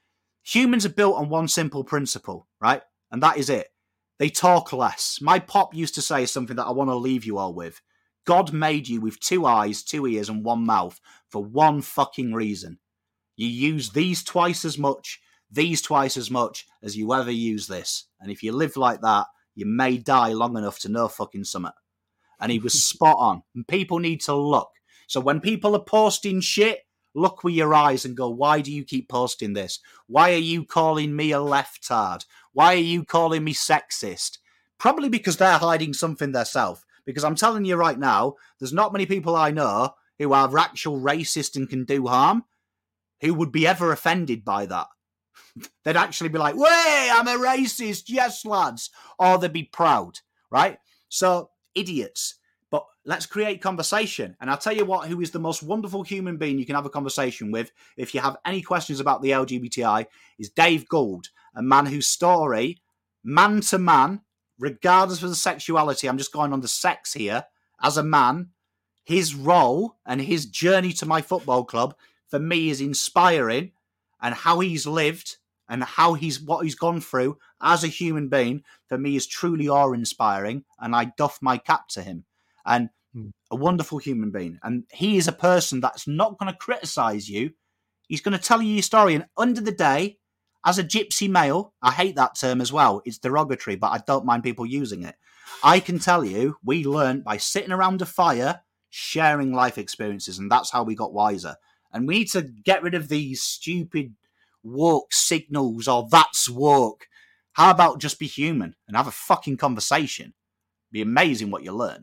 Humans are built on one simple principle, right? And that is it. They talk less. My pop used to say something that I want to leave you all with. God made you with two eyes, two ears, and one mouth for one fucking reason. You use these twice as much, these twice as much as you ever use this. And if you live like that, you may die long enough to know fucking summit. And he was spot on. And people need to look. So when people are posting shit, look with your eyes and go, why do you keep posting this? Why are you calling me a leftard? Why are you calling me sexist? Probably because they're hiding something themselves. Because I'm telling you right now, there's not many people I know who are actual racist and can do harm who would be ever offended by that. They'd actually be like, way, I'm a racist, yes, lads. Or they'd be proud, right? So, idiots. But let's create conversation. And I'll tell you what, who is the most wonderful human being you can have a conversation with, if you have any questions about the L G B T I, is Dave Gould, a man whose story, man to man, regardless of the sexuality, I'm just going on the sex here, as a man, his role and his journey to my football club, for me, is inspiring, and how he's lived and how he's what he's gone through as a human being, for me, is truly awe-inspiring, and I doff my cap to him. And mm. a wonderful human being. And he is a person that's not going to criticize you. He's going to tell you your story. And under the day, as a gypsy male, I hate that term as well. It's derogatory, but I don't mind people using it. I can tell you, we learned by sitting around a fire, sharing life experiences, and that's how we got wiser. And we need to get rid of these stupid woke signals or that's woke. How about just be human and have a fucking conversation? Be amazing what you learn.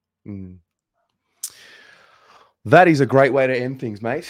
Mm. That is a great way to end things, mate.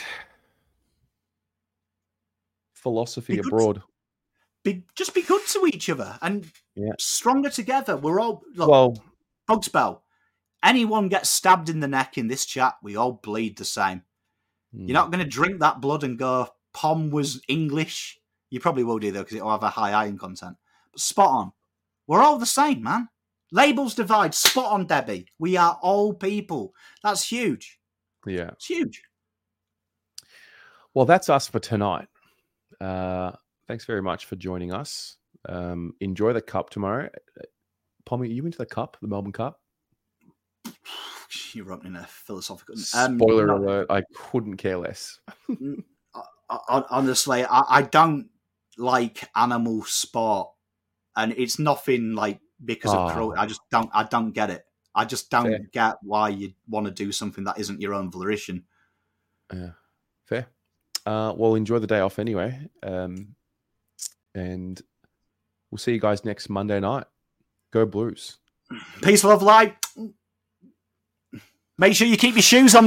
Philosophy be abroad. To, be, just be good to each other and yeah. stronger together. We're all, look, well, Bugs Bell, anyone gets stabbed in the neck in this chat, we all bleed the same. You're not going to drink that blood and go, Pom was English. You probably will do, though, because it'll have a high iron content. But spot on. We're all the same, man. Labels divide. Spot on, Debbie. We are all people. That's huge. Yeah. It's huge. Well, that's us for tonight. Uh, thanks very much for joining us. Um, enjoy the Cup tomorrow. Pommy, are you into the Cup, the Melbourne Cup? You're opening a philosophical... Um, Spoiler not, alert, I couldn't care less. Honestly, I, I don't like animal sport. And it's nothing like because oh. of cruelty. I just don't I don't get it. I just don't Fair. get why you want to do something that isn't your own volition. Yeah. Fair. Uh, well, enjoy the day off anyway. Um, and we'll see you guys next Monday night. Go Blues. Peace, love, light. Make sure you keep your shoes on.